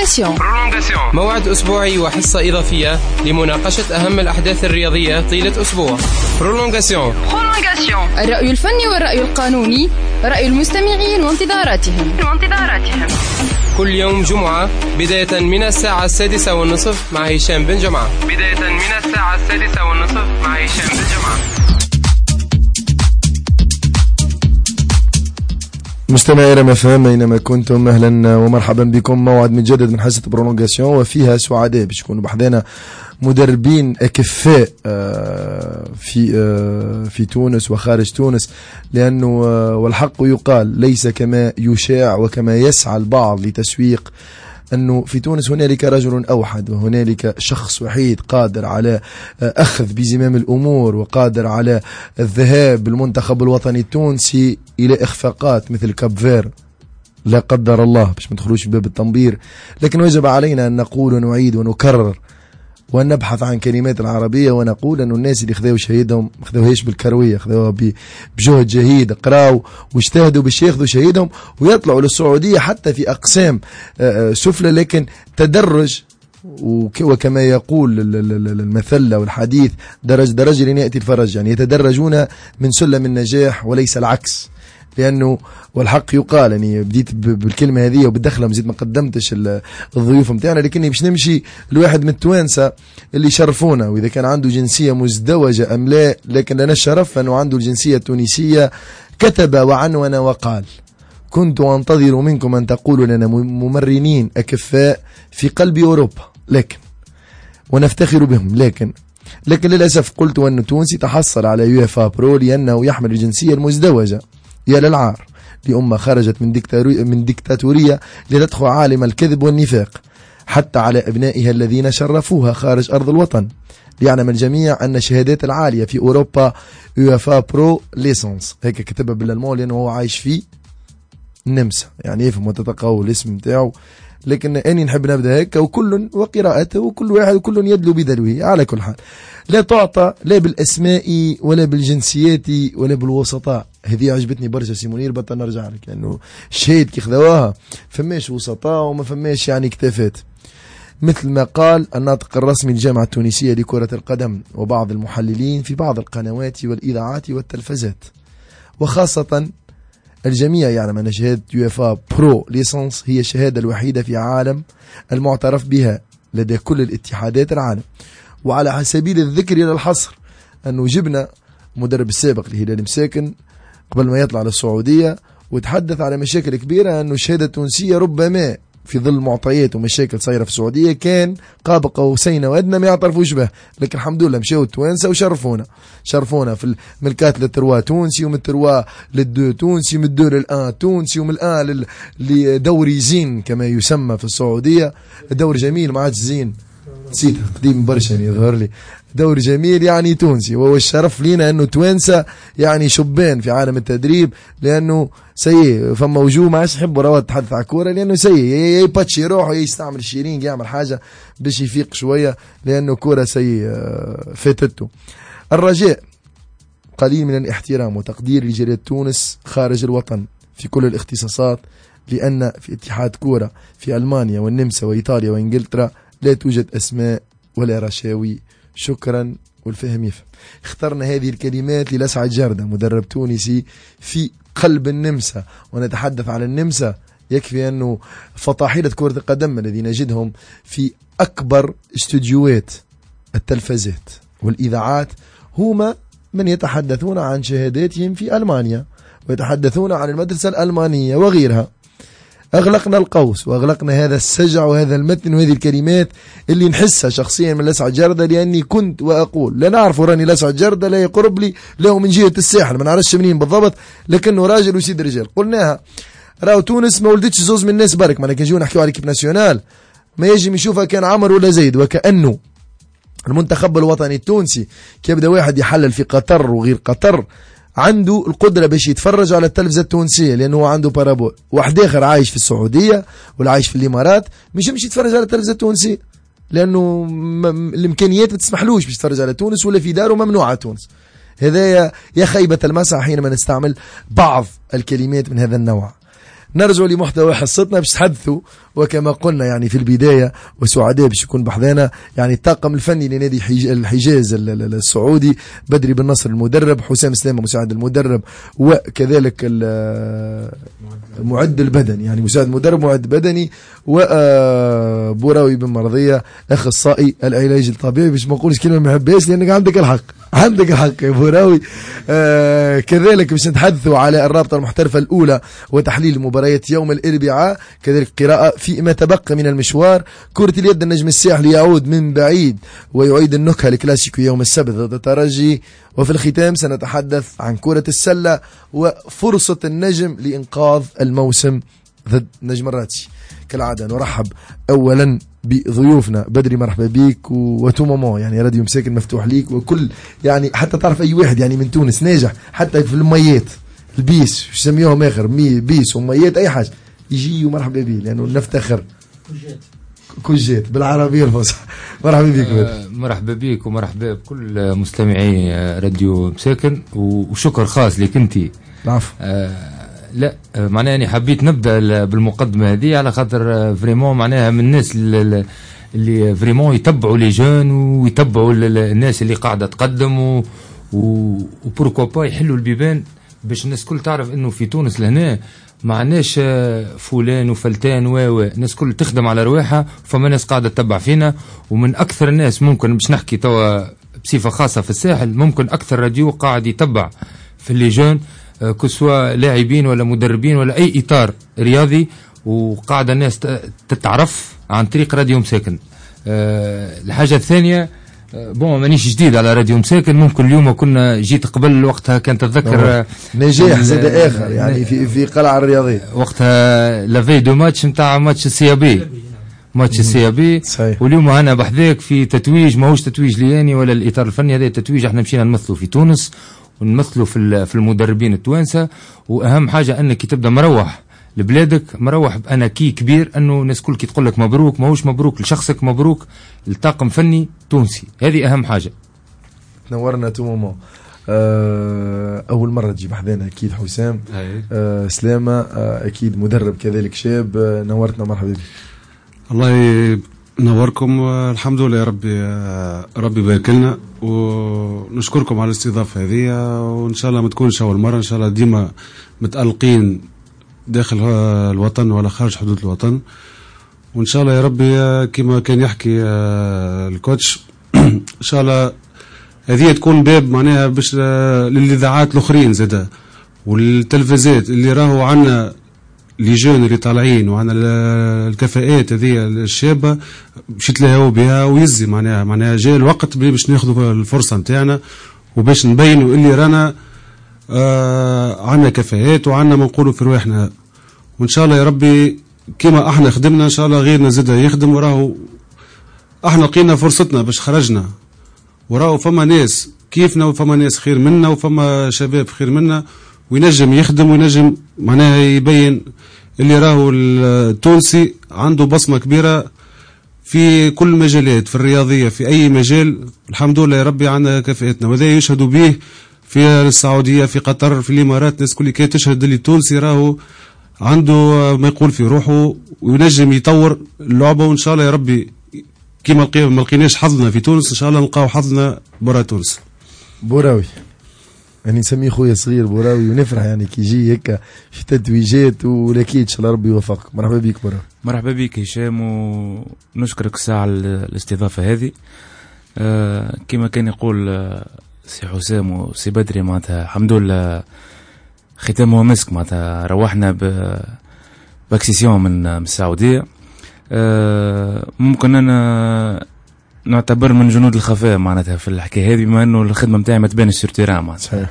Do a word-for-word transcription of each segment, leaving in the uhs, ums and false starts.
برولونغاسيون. موعد أسبوعي وحصة إضافية لمناقشة أهم الأحداث الرياضية طيلة أسبوع. برولونغاسيون. الرأي الفني والرأي القانوني، رأي المستمعين وانتظاراتهم. كل يوم جمعة بداية من الساعة السادسة والنصف مع هشام بن جمعة. بداية من الساعة السادسة والنصف مع هشام بن جمعة. مستمعي رم اف ام اينما كنتم، اهلا ومرحبا بكم. موعد متجدد من حصة برولونغاسيون، وفيها سعداء باش يكونوا بحذانا مدربين اكفاء في في تونس وخارج تونس، لانه والحق يقال ليس كما يشاع وكما يسعى البعض لتسويق أنه في تونس هنالك رجل أوحد وهنالك شخص وحيد قادر على أخذ بزمام الأمور وقادر على الذهاب بالمنتخب الوطني التونسي إلى إخفاقات مثل كاب فير، لا قدر الله، باش ما ندخلوش باب التنبير. لكن وجب علينا أن نقول ونعيد ونكرر وأن نبحث عن كلمات العربية ونقول أن الناس اللي خذوا شهيدهم ما خذوهاش بالكروية، خذوها بجهد جهيد، قراوا واجتهدوا باش ياخذوا شهيدهم ويطلعوا للسعودية حتى في أقسام سفلى، لكن تدرج، وكما يقول المثل والحديث درج درج لن يأتي الفرج، يعني يتدرجون من سلم النجاح وليس العكس. لأنه والحق يقال، يعني بديت بالكلمة هذه وبالدخلة مزيد ما قدمتش الضيوف متاعنا، لكني باش نمشي لواحد من التوانسة اللي شرفونا، وإذا كان عنده جنسية مزدوجة أم لا، لكن لنا الشرف أنه عنده الجنسية التونسية. كتب وعنون وقال: كنت أنتظر منكم أن تقولوا لنا ممرنين أكفاء في قلب أوروبا، لكن ونفتخر بهم، لكن لكن للأسف قلت أن تونسي تحصل على يو اف برو لأنه يحمل الجنسية المزدوجة. يا للعار لأمة خرجت من من ديكتاتورية لتدخل عالم الكذب والنفاق حتى على أبنائها الذين شرفوها خارج أرض الوطن. ليعلم الجميع أن الشهادات العالية في أوروبا يو اف برو ليسونس، هيك كتبها بالألماني لأنه هو عايش في النمسا، يعني يفهم وتتقوى الاسم متاعه. لكن أني نحب نبدأ هيك، وكل وقراءته وكل واحد وكل يدلو بدلوه. على كل حال لا تعطى لا بالأسماء ولا بالجنسيات ولا بالوسطاء. هذه عجبتني برشا سيمونير، بطل نرجع لك لأنه الشهيد كي خذواها فماش وسطاء وما فماش يعني كتافات، مثل ما قال الناطق الرسمي للجامعة التونسية لكرة القدم وبعض المحللين في بعض القنوات والإذاعات والتلفزات. وخاصة الجميع يعلم أن شهادة يو اف برو ليسانس هي الشهادة الوحيدة في عالم المعترف بها لدى كل الاتحادات العالم. وعلى سبيل الذكر إلى الحصر أنه جبنا مدرب السابق لهلال مساكن قبل ما يطلع للسعودية وتحدث على مشاكل كبيرة، أنه الشهادة التونسية ربما في ظل معطيات ومشاكل صايرة في السعودية كان قاب قوسين وأدنى ما يعترفوش به، لكن الحمد لله مشاو التوانسة وشرفونا شرفونا في من الكات للتروا تونسي، ومن التروا للدو تونسي، من الدو للآن تونسي، ومن الآن لدوري زين كما يسمى في السعودية. دور جميل، ما عادش زين، نسيت قديم برشا يظهر لي، دور جميل يعني تونسي. وهو الشرف لينا انه توانسة يعني شبان في عالم التدريب، لانه سيء فما وجوه ما عادش يحبوا روا تتحدث على الكوره، لانه سيء يباتش يروح ويستعمل الشيرين يعمل حاجه باش يفيق شويه، لانه كوره سيء فاتته. الرجاء قليل من الاحترام وتقدير لجالية تونس خارج الوطن في كل الاختصاصات، لان في اتحاد كوره في المانيا والنمسا وايطاليا وانجلترا لا توجد اسماء ولا رشاوي. شكرا والفهم يفهم. اخترنا هذه الكلمات للأسعد جردة، مدرب تونسي في قلب النمسا، ونتحدث عن النمسا يكفي أنه فطاحلة كرة القدم الذين نجدهم في أكبر استوديوهات التلفزات والإذاعات هما من يتحدثون عن شهاداتهم في ألمانيا ويتحدثون عن المدرسة الألمانية وغيرها. أغلقنا القوس وأغلقنا هذا السجع وهذا المتن وهذه الكلمات اللي نحسها شخصيا من لسعد جردة، لأني كنت وأقول لا نعرف راني لسعد جردة لا يقرب لي له من جهة الساحل، ما نعرفش منين بالضبط، لكنه راجل وسيد رجال. قلناها راهو تونس ما ولدتش زوز من الناس برك، ما كنجيو نحكيو على كيب ناسيونال ما يجي يشوفها كان عمر ولا زيد، وكأنه المنتخب الوطني التونسي كيبدا واحد يحلل في قطر وغير قطر عنده القدرة باش يتفرج على التلفزة التونسية، لأنه هو عنده بارابول. واحد آخر عايش في السعودية ولا عايش في الإمارات مش يمشي يتفرج على التلفزة التونسية، لأنه الإمكانيات ما تسمحلوش باش يتفرج على تونس، ولا في داره ممنوعة تونس. هذا يا خيبة المسعى حينما نستعمل بعض الكلمات من هذا النوع. نرجع لمحتوى حصتنا باش تحدثوا وكما قلنا يعني في البداية وسعداء باش يكون بحذانا يعني الطاقم الفني لنادي الحجاز السعودي، بدري بن نصر المدرب، حسام سلامة مساعد المدرب، وكذلك المعد البدني يعني مساعد مدرب معد بدني، وبوراوي بن مرضية أخصائي العلاج الطبيعي. باش ما نقولش كلمة ما نحبهاش لأنك عندك الحق عندك الحق يا بوراوي. آه كذلك باش نتحدثوا على الرابطة المحترفة الأولى وتحليل مباريات يوم الأربعاء، كذلك قراءة فيما تبقى من المشوار. كرة اليد النجم الساحلي يعود من بعيد ويعيد النكهة الكلاسيكو يوم السبت ضد الترجي. وفي الختام سنتحدث عن كرة السلة وفرصة النجم لإنقاذ الموسم ضد نجم الراتسي. كالعادة نرحب أولا بضيوفنا. بدري مرحبا بيك وتو ماما يعني راديو مساكن مفتوح ليك، وكل يعني حتى تعرف أي واحد يعني من تونس ناجح حتى في الميات البيس وش سميوهم آخر مي بيس وميات أي حاجة يجي ومرحبا بيه لأنه نفتخر كوجات كوجات بالعربية الفصحى. مرحبا بيك بدري. مرحبا بيك ومرحبا بكل مستمعي راديو مساكن، وشكر خاص لك أنت. العفو. آه لا معناها يعني حبيت نبدا بالمقدمه هذه على خاطر فريمون معناها من الناس اللي, اللي فريمون يتبعوا لي جون ويتبعوا الناس اللي قاعده تقدم و وبوركوا با يحلوا البيبان باش الناس كل تعرف انه في تونس لهنا ما عندناش فلان وفلتان و الناس كل تخدم على رواحها، فما ناس قاعده تتبع فينا. ومن اكثر الناس ممكن باش نحكي توا بصفه خاصه في الساحل، ممكن اكثر راديو قاعد يتبع في لي جون كسوا لاعبين ولا مدربين ولا اي اطار رياضي، وقاعده الناس تتعرف عن طريق راديو مساكن. أه الحاجه الثانيه أه بون مانيش جديد على راديو مساكن، ممكن اليوم كنا جيت قبل وقتها كان تتذكر نجاح زاد اخر يعني في في قلعه الرياضيه وقتها لافي دو ماتش نتاع ماتش السيابي ماتش السيابي. واليوم انا بحذاك في تتويج ماهوش تتويج لياني ولا الاطار الفني، هذا التتويج احنا مشينا نمثله في تونس ونمثلوا في في المدربين التوانسه. واهم حاجه انك تبدا مروح لبلادك، مروح بانا كي كبير انه الناس كل كي تقول لك مبروك ماهوش مبروك لشخصك، مبروك لطاقم فني تونسي، هذه اهم حاجه. نورنا تو مومون. أه اول مره تجي بحذانا اكيد حسام. أه سلامه أه اكيد مدرب كذلك شاب. أه نورتنا مرحبا بك. الله نوركم والحمد لله يا ربي ربي يبارك لنا، ونشكركم على الاستضافه هذه، وان شاء الله ما تكونش اول مره، ان شاء الله ديما متألقين داخل الوطن ولا خارج حدود الوطن، وان شاء الله يا ربي كما كان يحكي الكوتش ان شاء الله هذه تكون باب معناها باش للاذاعات الاخرين زاده والتلفزيات اللي راهو عندنا لي جون اللي طالعين وعنا الكفاءات هذه الشابه باش يتلاهوا بها ويزي معناها معناها جاء الوقت باش ناخذوا الفرصه نتاعنا وباش نبينوا اللي رانا آه عنا كفاءات وعنا ما نقولوا في رواحنا، وان شاء الله يا ربي كما احنا خدمنا ان شاء الله غيرنا زاد يخدم، وراهو احنا لقينا فرصتنا باش خرجنا، وراهو فما ناس كيفنا وفما ناس خير منا وفما شباب خير منا، وينجم يخدم وينجم معناها يبين اللي راهو التونسي عنده بصمة كبيرة في كل المجالات، في الرياضية في أي مجال الحمد لله يا ربي عندنا كفاءتنا، وهذا يشهدوا به في السعودية في قطر في الإمارات، الناس كل كي تشهد اللي التونسي راهو عنده ما يقول في روحه وينجم يطور اللعبة، وإن شاء الله يا ربي كما ما لقيناش حظنا في تونس إن شاء الله نلقاو حظنا برا تونس. بوراوي يعني نسميه خويا صغير بوراوي ونفرح يعني كي يجي هيك في تتويجات، ولكن ان شاء الله ربي يوفقك. مرحبا بك بوراوي. مرحبا بك هشام، ونشكرك الساعه على الاستضافه هذه. آه كما كان يقول آه سي حسام وسي بدري معناتها الحمد لله ختامه مسك، معناتها روحنا باكسيسيون من من السعوديه. آه ممكن انا نعتبر من جنود الخفاء معناتها في الحكايه هذه، بما انه الخدمه نتاعي ما تبانش سور تيران معناتها.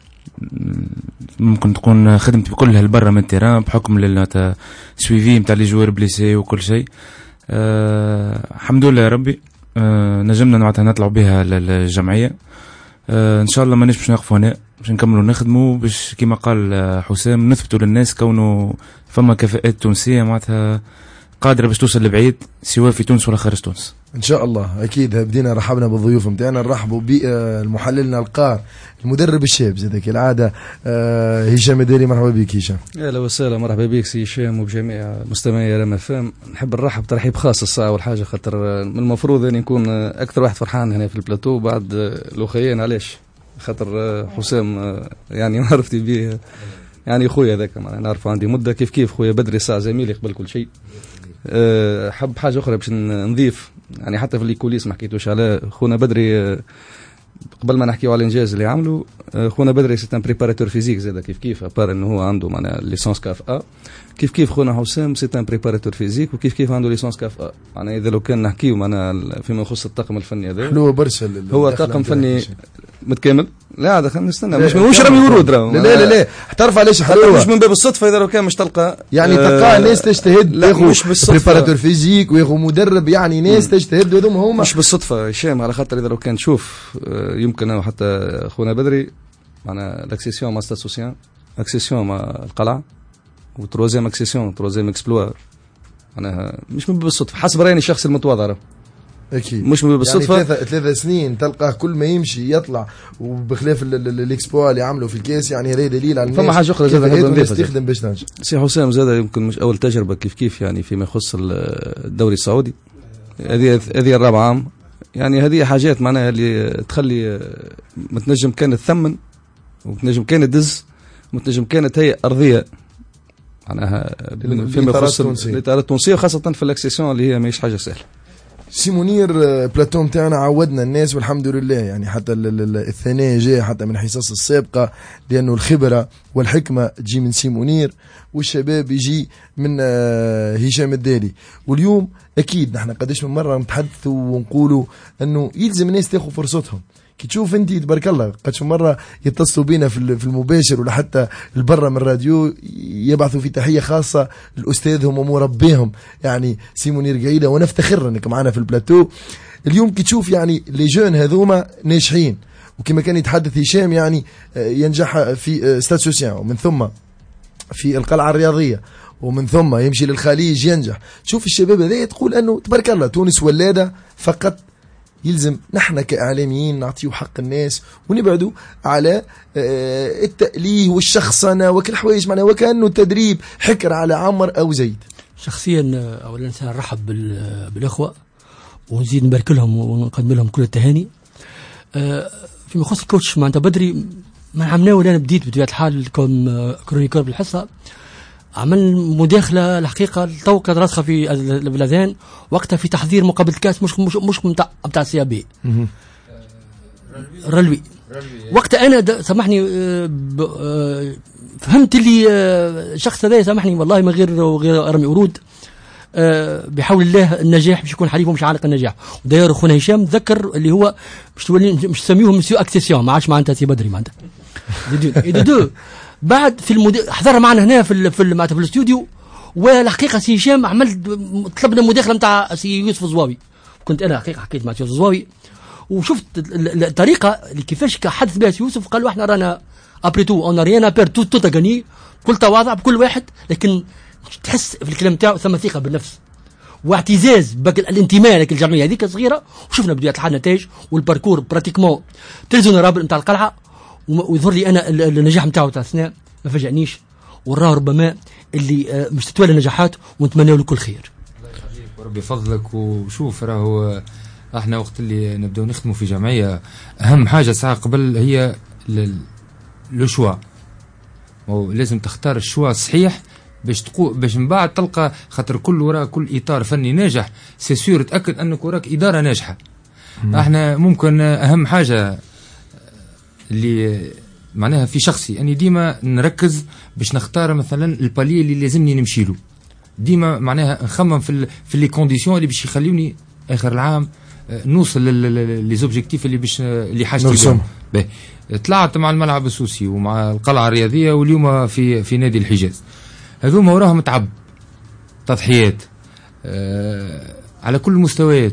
ممكن تكون خدمتي كلها لبرا من التيران بحكم السويفي نتاع لي جوار بليسي وكل شيء. أه الحمد لله يا ربي. أه نجمنا معناتها نطلعوا بها للجمعيه. أه ان شاء الله مانيش باش نوقفوا هنا، باش نكملوا نخدموا باش كما قال حسام نثبتوا للناس كونه فما كفاءات تونسيه معناتها قادره باش توصل لبعيد سواء في تونس ولا خارج تونس. ان شاء الله اكيد. بدينا رحبنا بالضيوف نتاعنا، نرحبوا بمحللنا القار المدرب الشاب زاد كالعاده آه هشام الديري. مرحبا بك هشام. اهلا وسهلا، مرحبا بك سي هشام وبجميع مستمعي رام اف ام. نحب نرحب ترحيب خاص الساعه اول حاجه، خاطر من المفروض اني نكون اكثر واحد فرحان هنا في البلاتو بعد الاخيين. علاش؟ خاطر حسام يعني عرفتي به، يعني خويا هذاك نعرفه عندي مده، كيف كيف خويا بدري ساعه زميلي قبل كل شيء. أه حب حاجه اخرى باش نضيف، يعني حتى في الكوليس ما حكيتوش على خونا بدري قبل ما نحكيو على الانجاز اللي عملوا. خونا بدري سي ان بريباراتور فيزيك زاد كيف كيف، ابار انه هو عنده معناها ليسونس كاف ا، كيف كيف خونا حسام سي ان بريباراتور فيزيك وكيف كيف عنده ليسونس كاف ا. معناها اذا لو كان نحكيو معناها فيما يخص الطاقم الفني هذا حلوه برشا، هو طاقم فني متكامل. لا هذا خلينا نستنى، مش مش رمي ورود راهو. لا لا لا تعرف علاش حلوه؟ مش من باب الصدفه، اذا لو كان مش تلقى يعني تلقى آه ناس تجتهد، ياخذ بريباراتور فيزيك وياخذ مدرب، يعني ناس تجتهد وهذوما هما مش بالصدفه هشام. على خاطر اذا لو كان تشوف يمكن حتى اخونا بدري معنا لاكسيسيون مع ستاد سوسيان، اكسيسيون مع القلعه، وتروزيام اكسيسيون تروزيام اكسبلوار. معناها مش من باب الصدفه حسب رايي الشخص المتواضع. اكيد مش من بالصدفه. يعني ثلاثة ثلاثة سنين تلقاه كل ما يمشي يطلع، وبخلاف الاكسبو اللي عملوا في الكاس، يعني هذا دليل على فما حاجه اخرى زاد نضيفها تخدم باش تنجح. سي حسام زاد يمكن مش اول تجربه كيف كيف يعني فيما يخص الدوري السعودي، هذه هذه الرابع عام. يعني هذه حاجات معناها اللي تخلي ما تنجم كانت ثمن، وتنجم كانت دز، وتنجم كانت هي ارضيه معناها فيما يخص الاطارات التونسيه، وخاصه في الاكسيسيون اللي هي ماهيش حاجه سهله. سي منير، بلاتون تاعنا عودنا الناس والحمد لله، يعني حتى الثنايا جاء حتى من حصص السابقة، لأنه الخبرة والحكمة تجي من سي منير، والشباب يجي من هشام الديري. واليوم أكيد نحن قداش من مرة نتحدثوا ونقولوا أنه يلزم الناس تاخذ فرصتهم. كي تشوف انت تبارك الله قدش مرة يتصلوا بينا في المباشر ولا حتى البرة من الراديو، يبعثوا في تحية خاصة لأستاذهم ومربيهم يعني سي منير قايدة، ونفتخر انك معنا في البلاتو اليوم. كي تشوف يعني لي جون هذوما ناجحين، وكما كان يتحدث هشام يعني ينجح في ستاد سوسيان، ومن ثم في القلعة الرياضية، ومن ثم يمشي للخليج ينجح. تشوف الشباب هذا تقول انه تبارك الله تونس ولادة فقط. يلزم نحن كإعلاميين نعطيه حق الناس، ونبعدوا على التأليه والشخصنة وكل حوايج معناها وكأنه التدريب حكر على عمر أو زيد. شخصيا أولا سنرحب بالأخوة ونزيد نبارك لهم ونقدم لهم كل التهاني. فيما يخص الكوتش معناتها بدري ما عملناه ولا أنا بديت بطبيعة الحال كم كرونيكور بالحصة، عمل مداخله الحقيقه تو كانت راسخه في الاذهان وقتها في تحضير مقابله الكاس، مش مش مش نتاع نتاع السي بي رلوي. وقتها انا سامحني فهمت اللي الشخص هذا سامحني والله ما غير غير رمي ورود، بحول الله النجاح باش يكون حليفه مش عالق النجاح. وداير خونا هشام ذكر اللي هو مش تولي مش تسميهم مسيو اكسيسيون، ما عادش معناتها سي بدري معناتها دو دو بعد في المد... حضر معنا هنا في ال... في ال... في الاستوديو. والحقيقه سي هشام عمل طلبنا مداخله نتاع سي يوسف الزواوي، كنت انا حقيقه حكيت مع يوسف الزواوي وشفت الطريقه اللي كيفاش حدث بها سي يوسف. قال احنا رانا ابري تو اون ريان ابير تو تو تغني بكل تواضع بكل واحد، لكن تحس في الكلام تاعو ثم ثقه بالنفس واعتزاز بالانتماء لك الجمعيه هذيك صغيره. وشفنا بطبيعه الحال النتائج والباركور براتيكمون تلزون رابل نتاع القلعه. ويظهر لي انا النجاح نتاعو تاع السنه ما فاجأنيش، وراه ربما اللي مش تتوالى نجاحات، ونتمنى له كل خير. وربي يفضلك. وشوف راهو احنا وقت اللي نبداو نخدموا في جمعيه اهم حاجه ساعه قبل هي لو شوا، لازم تختار الشوا الصحيح باش تقو باش من بعد تلقى، خاطر كل وراء كل اطار فني ناجح سي سور تاكد انك وراك اداره ناجحه. مم. احنا ممكن اهم حاجه اللي معناها في شخصي اني ديما نركز باش نختار مثلا البالي اللي لازمني نمشي له، ديما معناها نخمم في ال في لي كونديسيون اللي باش يخليوني اخر العام نوصل لي زوبجيكتيف اللي باش اللي حاجتي به. طلعت مع الملعب السوسي ومع القلعه الرياضيه واليوم في في نادي الحجاز، هذوما وراهم تعب تضحيات آه على كل المستويات.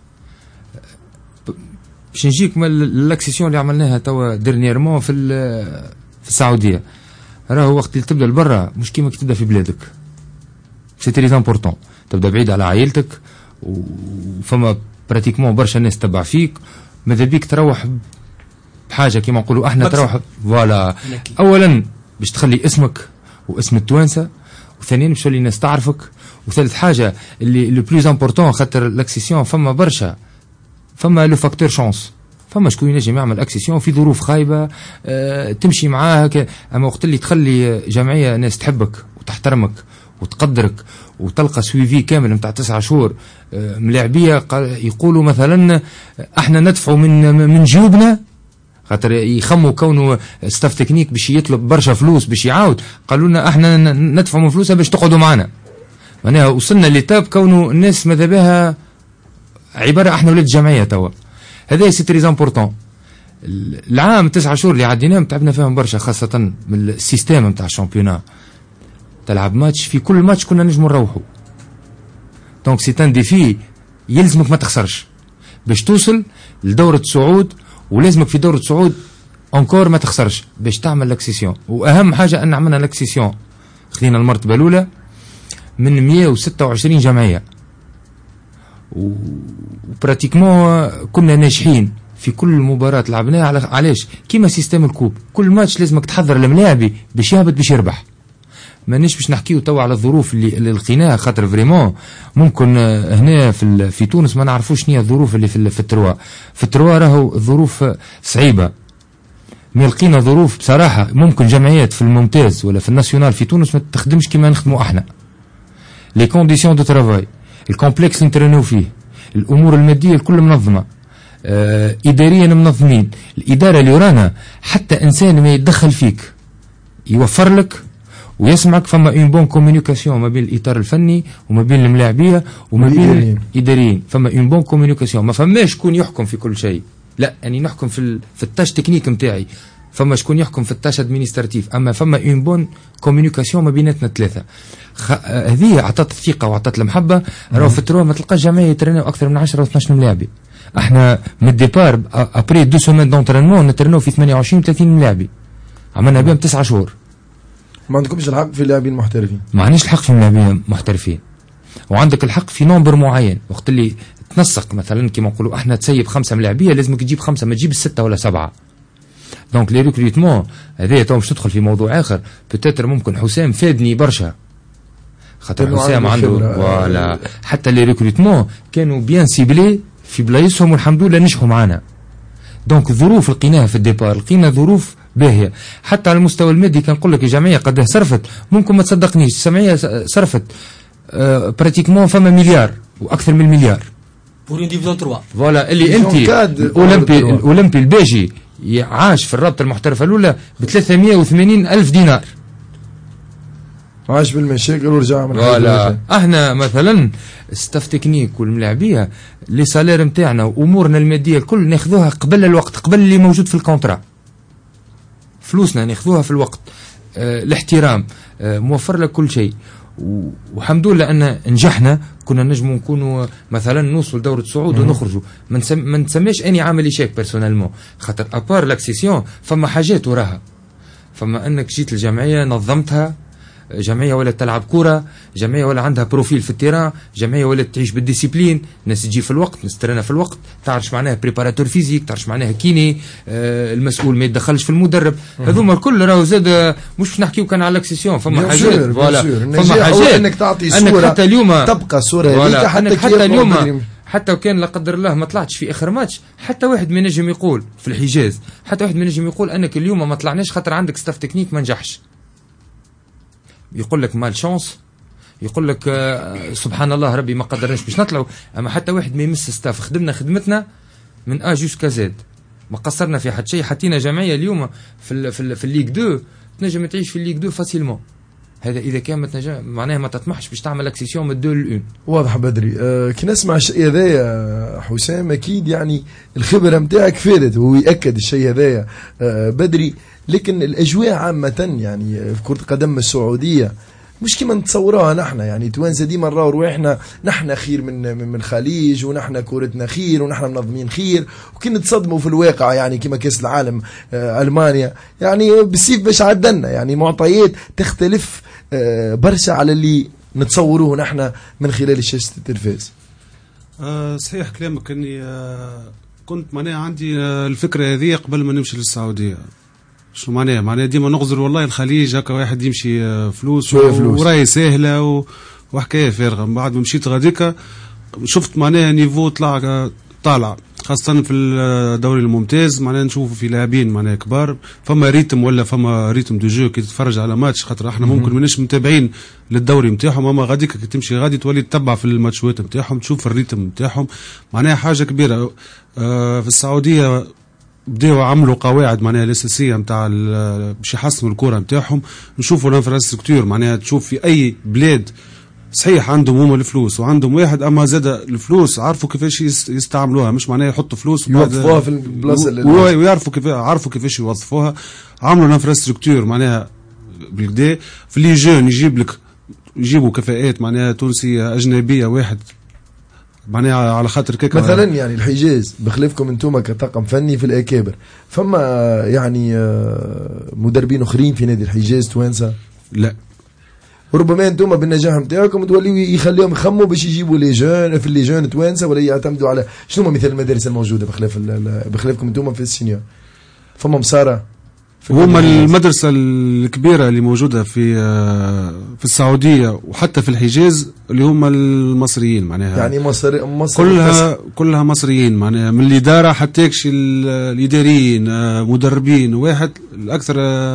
باش نجيك من الاكسيسيون اللي عملناها توا ديرنييرمون في في السعوديه، راهو وقت اللي تبدا لبرا مش كيما كي تبدا في بلادك. سي تري امبورطون. تبدا بعيد على عائلتك وفما براتيكمون برشا ناس تبع فيك، ماذا بيك تروح بحاجه كيما نقولوا احنا تروح فوالا. اولا باش تخلي اسمك واسم التوانسه، وثانيا باش تولي الناس تعرفك، وثالث حاجه اللي لو بلوز امبورطون خاطر الاكسيسيون فما برشا، فما لو فاكتور شانس، فما شكون ينجم يعمل اكسيسيون في ظروف خايبه أه تمشي معاها ك... اما وقت اللي تخلي جمعيه ناس تحبك وتحترمك وتقدرك وتلقى سويفي كامل نتاع تسعة شهور أه ملاعبيه يقولوا مثلا احنا ندفعوا من من جيوبنا، خاطر يخموا كونه ستاف تكنيك باش يطلب برشا فلوس باش يعاود، قالوا لنا احنا ندفعوا من فلوسها باش تقعدوا معنا. معناها وصلنا لتاب كونه الناس ماذا بها عباره احنا ولاد الجمعيه توا. هذا سي تري امبورطون. العام تسعة شهور اللي عديناهم تعبنا فيهم برشا، خاصه من السيستم نتاع الشامبيونا. تلعب ماتش، في كل ماتش كنا نجموا نروحوا. دونك سي ان ديفي يلزمك ما تخسرش باش توصل لدوره صعود، ولازمك في دورة صعود انكور ما تخسرش باش تعمل لاكسيسيون. واهم حاجه ان عملنا لاكسيسيون، خلينا المرتبه الاولى من مئة وستة وعشرين جمعيه، وبراتيكمون كنا ناجحين في كل مباراه لعبناها. علاش؟ كيما سيستم الكوب، كل ماتش لازمك تحضر الملاعبي باش يهبط باش يربح. مانيش باش نحكيو توا على الظروف اللي, اللي لقيناها، خاطر فريمون ممكن هنا في في تونس ما نعرفوش شنو هي الظروف اللي في, في التروا. في التروا راهو الظروف صعيبه، ما لقينا ظروف بصراحه. ممكن جمعيات في الممتاز ولا في الناسيونال في تونس ما تخدمش كيما نخدموا احنا. لي كونديسيون دو ترافاي، الكومبلكس اللي نترينيو فيه، الامور الماديه الكل منظمه، آه اداريا منظمين. الاداره اللي ورانا حتى انسان ما يتدخل فيك يوفر لك ويسمعك. فما اون بون كومونيكاسيون ما بين الاطار الفني وما بين الملاعبيه وما بين الاداريين. فما اون بون كومونيكاسيون، ما فماش شكون يحكم في كل شيء، لا اني يعني نحكم في في التاش تكنيك نتاعي، فما شكون يحكم في التاش ادمينستراتيف، اما فما اون بون كومونيكاسيون ما بيناتنا ثلاثه. هذه اعطت الثقه واعطت المحبه. راهو في التروا ما تلقاش جمعيه يترينوا اكثر من عشرة و اثناش ملاعبي. احنا من الديبار ابري دو سومين دونترينمون نترينوا في ثمانية وعشرين ثلاثين ملاعبي، عملنا بهم تسعة شهور. ما عندكمش الحق في اللاعبين المحترفين؟ ما عندناش الحق في اللاعبين المحترفين، وعندك الحق في نمبر معين. وقت اللي تنسق مثلا كيما نقولوا احنا تسيب خمسه ملاعبيه لازمك تجيب خمسه، ما تجيب سته ولا سبعه. دونك لي ريكروتمون هذايا تو باش ندخل في موضوع اخر، بوتيتر ممكن حسام فادني برشا، خاطر حسام عنده فوالا. حتى لي ريكروتمون كانوا بيان سيبلي في بلايصهم والحمد لله نجحوا معنا. دونك الظروف لقيناها في الديبار، لقينا ظروف باهيه. حتى على المستوى المادي كان نقول لك الجمعيه قداه صرفت، ممكن ما تصدقنيش الجمعيه صرفت آه براتيكمون فما مليار واكثر من المليار بور ديفيزيون ثلاثة. فوالا اللي انت الاولمبي الاولمبي الباجي عاش في الرابطه المحترفه الاولى ب ثلاثمئة وثمانين الف دينار، عاش بالمشاكل ورجع من فوالا. احنا مثلا ستاف تكنيك والملاعبيه لي سالير نتاعنا وامورنا الماديه الكل ناخذوها قبل الوقت، قبل اللي موجود في الكونترا. فلوسنا ناخذوها في الوقت. اه الاحترام، اه موفر لك كل شيء. والحمد لله ان نجحنا. كنا نجموا نكونوا مثلا نوصل دورة صعود ونخرجوا. ما نسم... نسميش اني عامل ايشاك بيرسونيلمون، خاطر ابار لاكسيسيون فما حاجات وراها. فما انك جيت الجمعيه نظمتها، جمعيه ولا تلعب كره، جمعيه ولا عندها بروفيل في التيران، جمعيه ولا تعيش بالديسيبلين، ناس تجي في الوقت، ناس ترينا في الوقت، تعرف معناها بريباراتور فيزيك، تعرف معناها كيني، آه المسؤول ما يتدخلش في المدرب. هذوما الكل راهو زاد مش نحكيو كان على لاكسيسيون. فما حاجات فوالا، فما حاجات انك تعطي صوره حتى اليوم تبقى صوره هذيك حتى حتى اليوم حتى وكان لا قدر الله ما طلعتش في اخر ماتش، حتى واحد ما نجم يقول في الحجاز، حتى واحد ما نجم يقول انك اليوم ما طلعناش خاطر عندك ستاف تكنيك ما نجحش. يقول لك مال شانس، يقول لك آه سبحان الله ربي ما قدرناش باش نطلعوا. اما حتى واحد ما يمس ستاف، خدمنا خدمتنا من ا جوسكا زد، ما قصرنا في حد شيء. حطينا جمعيه اليوم في ال في, ال في الليغ دو تنجم تعيش في الليغ دو فاسيلمون. هذا اذا كان ما تنجم معناها ما تطمحش باش تعمل اكسيسيون من الدو للأون. واضح بدري. آه كي نسمع الشيء هذايا حسام اكيد يعني الخبره نتاعك فادت، وهو ياكد الشيء هذايا آه بدري. لكن الاجواء عامه يعني في كره القدم السعوديه مش كما نتصوروها نحن. يعني توانسه ديما نراو رواحنا نحن خير من من الخليج، ونحن كورتنا خير، ونحن منظمين خير. وكي نتصدموا في الواقع يعني كما كاس العالم آه المانيا يعني بالسيف باش عدلنا، يعني معطيات تختلف آه برشا على اللي نتصوروه نحن من خلال شاشة التلفاز. آه صحيح كلامك، اني آه كنت معناها عندي آه الفكره هذه قبل ما نمشي للسعوديه. شو معناها؟ معناها ديما نغزر والله الخليج هكا واحد يمشي آه فلوس وراي سهله و... وحكايه فارغه. من بعد ما مشيت غاديكا شفت معناها نيفو طلع طالع، خاصة في الدوري الممتاز معناها نشوفوا في لاعبين معناها كبار، فما ريتم ولا فما ريتم دو جو كي تتفرج على ماتش، خاطر احنا ممكن ماناش متابعين للدوري نتاعهم، اما غاديك كي تمشي غادي تولي تتبع في الماتشات نتاعهم، تشوف الريتم نتاعهم معناها حاجة كبيرة. آه في السعودية بداوا عملوا قواعد معناها الاساسيه نتاع باش يحسنوا الكره نتاعهم، نشوفوا الانفراستركتور معناها تشوف في اي بلاد صحيح عندهم هما الفلوس وعندهم واحد، اما زاد الفلوس عرفوا كيفاش يستعملوها، مش معناها يحطوا فلوس يوظفوها في البلاصه ويعرفوا كيف عرفوا كيفاش يوظفوها. عملوا الانفراستركتور معناها بالكدا في لي جون، يجيب لك يجيبوا كفاءات معناها تونسيه اجنبيه واحد معناها على خاطر كيك مثلا يعني الحجاز بخلافكم انتم كطاقم فني في الاكابر، فما يعني مدربين اخرين في نادي الحجاز توانسه؟ لا، وربما انتم بالنجاح نتاعكم توليوا يخليهم يخموا باش يجيبوا لي جون في لي جون توانسه، ولا يعتمدوا على شنو مثال المدارس الموجوده بخلاف بخلافكم انتم في السينيور؟ فما مساره هما المدرسه الكبيره اللي موجوده في في السعوديه وحتى في الحجاز اللي هما المصريين معناها، يعني مصر مصر كلها كلها مصريين معناها، من الاداره حتى الاداريين مدربين واحد. الاكثر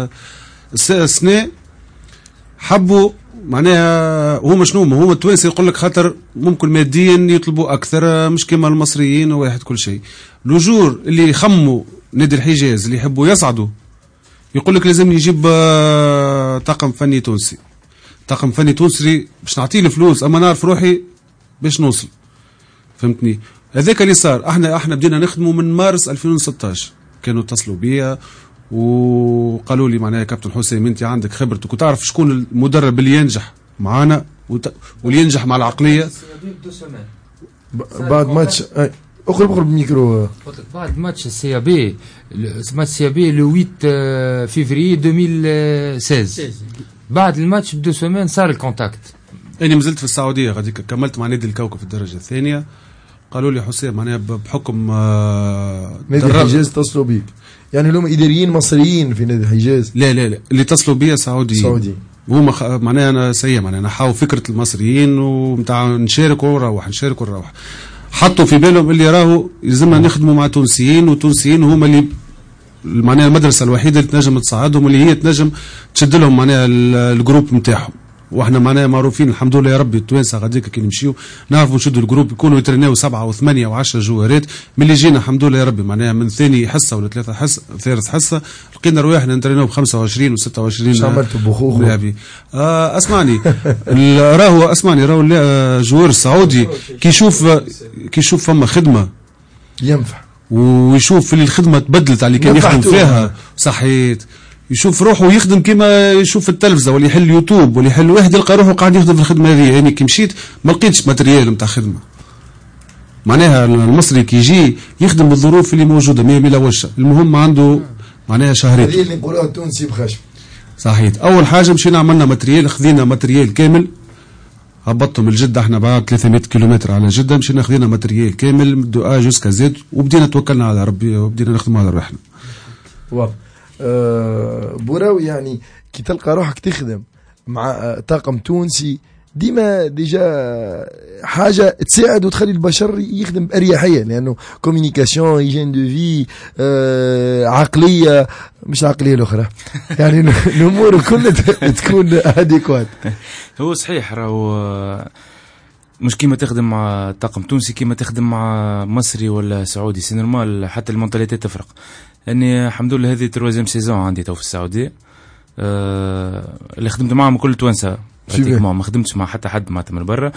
السنه حبوا معناها هما شنو هما التوانسه يقول لك خاطر ممكن ماديا يطلبوا اكثر مش كما المصريين واحد كل شيء. لوجور اللي يخموا نادي الحجاز اللي يحبوا يصعدوا يقول لك لازم يجيب طاقم فني تونسي، طاقم فني تونسي باش نعطيه الفلوس اما نعرف روحي باش نوصل، فهمتني؟ هذاك اللي صار. احنا احنا بدينا نخدموا من مارس ألفين وستطاش، كانوا اتصلوا بيا وقالوا لي معناها كابتن حسام انت عندك خبرتك وتعرف شكون المدرب اللي ينجح معانا وت... واللي ينجح مع العقليه. بعد ماتش اقرب اقرب الميكرو. بعد ماتش السي بي ماتش السي بي لو ثمانية فيفري ألفين وستة عشر، بعد الماتش بدو سومان صار الكونتاكت. اني مازلت في السعوديه غاديك كملت مع نادي الكوكب في الدرجه الثانيه، قالوا لي حسام معناها بحكم نادي الحجاز اتصلوا بيك، يعني لهم اداريين مصريين في نادي الحجاز؟ لا لا لا اللي اتصلوا بيا سعوديين سعودي. هما خ... معناها انا سيء معناها نحاول فكره المصريين ومتاع نشارك ونروح نشارك ونروح، حطوا في بالهم اللي راهو يلزمنا نخدموا مع تونسيين، وتونسيين هما اللي معناها المدرسه الوحيده اللي تنجم تصعدهم اللي هي تنجم تشد لهم معناها الجروب نتاعهم. واحنا معناها معروفين الحمد لله يا ربي التوانسه غاديك كي نمشيو نعرفوا نشدوا الجروب، يكونوا يترناو سبعه وثمانيه وعشره جوارات من اللي جينا الحمد لله يا ربي معناها من ثاني حصه ولا ثلاثه حصه ثالث حصه لقينا رواحنا نترناو ب خمسة وعشرين و ستة وعشرين. شو عملتوا بخوخ لاعبين؟ آه اسمعني راهو اسمعني راهو الجوار السعودي كي يشوف كي يشوف فما خدمه ينفع ويشوف اللي الخدمه تبدلت على اللي كان يخدم فيها صحيت، يشوف روحه يخدم كما يشوف في التلفزه ولا يحل يوتيوب ولا يحل واحد يلقى روحه قاعد يخدم في الخدمه هذه. يعني كي مشيت ما لقيتش ماتريال نتاع خدمه، معناها المصري كي يجي يخدم بالظروف اللي موجوده مية ميلا وشه، المهم عنده معناها شهرين. هذه اللي نقولوها التونسي بخشم. صحيت. اول حاجه مشينا عملنا ماتريال، خذينا ماتريال كامل هبطتهم الجده، احنا بعد ثلاثمائة كيلومتر على جده، مشينا خذينا ماتريال كامل دو ا جوسكا زد وبدينا توكلنا على ربي وبدينا نخدموا على روحنا. واضح. أه بوراوي يعني كي تلقى روحك تخدم مع طاقم تونسي ديما ديجا حاجه تساعد وتخلي البشر يخدم باريحيه، لانه كوميونيكاسيون هيجين دو في أه عقليه مش العقليه الاخرى يعني الامور كلها تكون اديكوات. هو صحيح راهو مش كيما تخدم مع طاقم تونسي كيما تخدم مع مصري ولا سعودي، سي نورمال حتى المونتاليتي تفرق. اني الحمد لله هذه تروازيام سيزون عندي تو في السعوديه، أه اللي خدمت معهم كل توانسه ما خدمتش مع حتى حد معناتها من برا.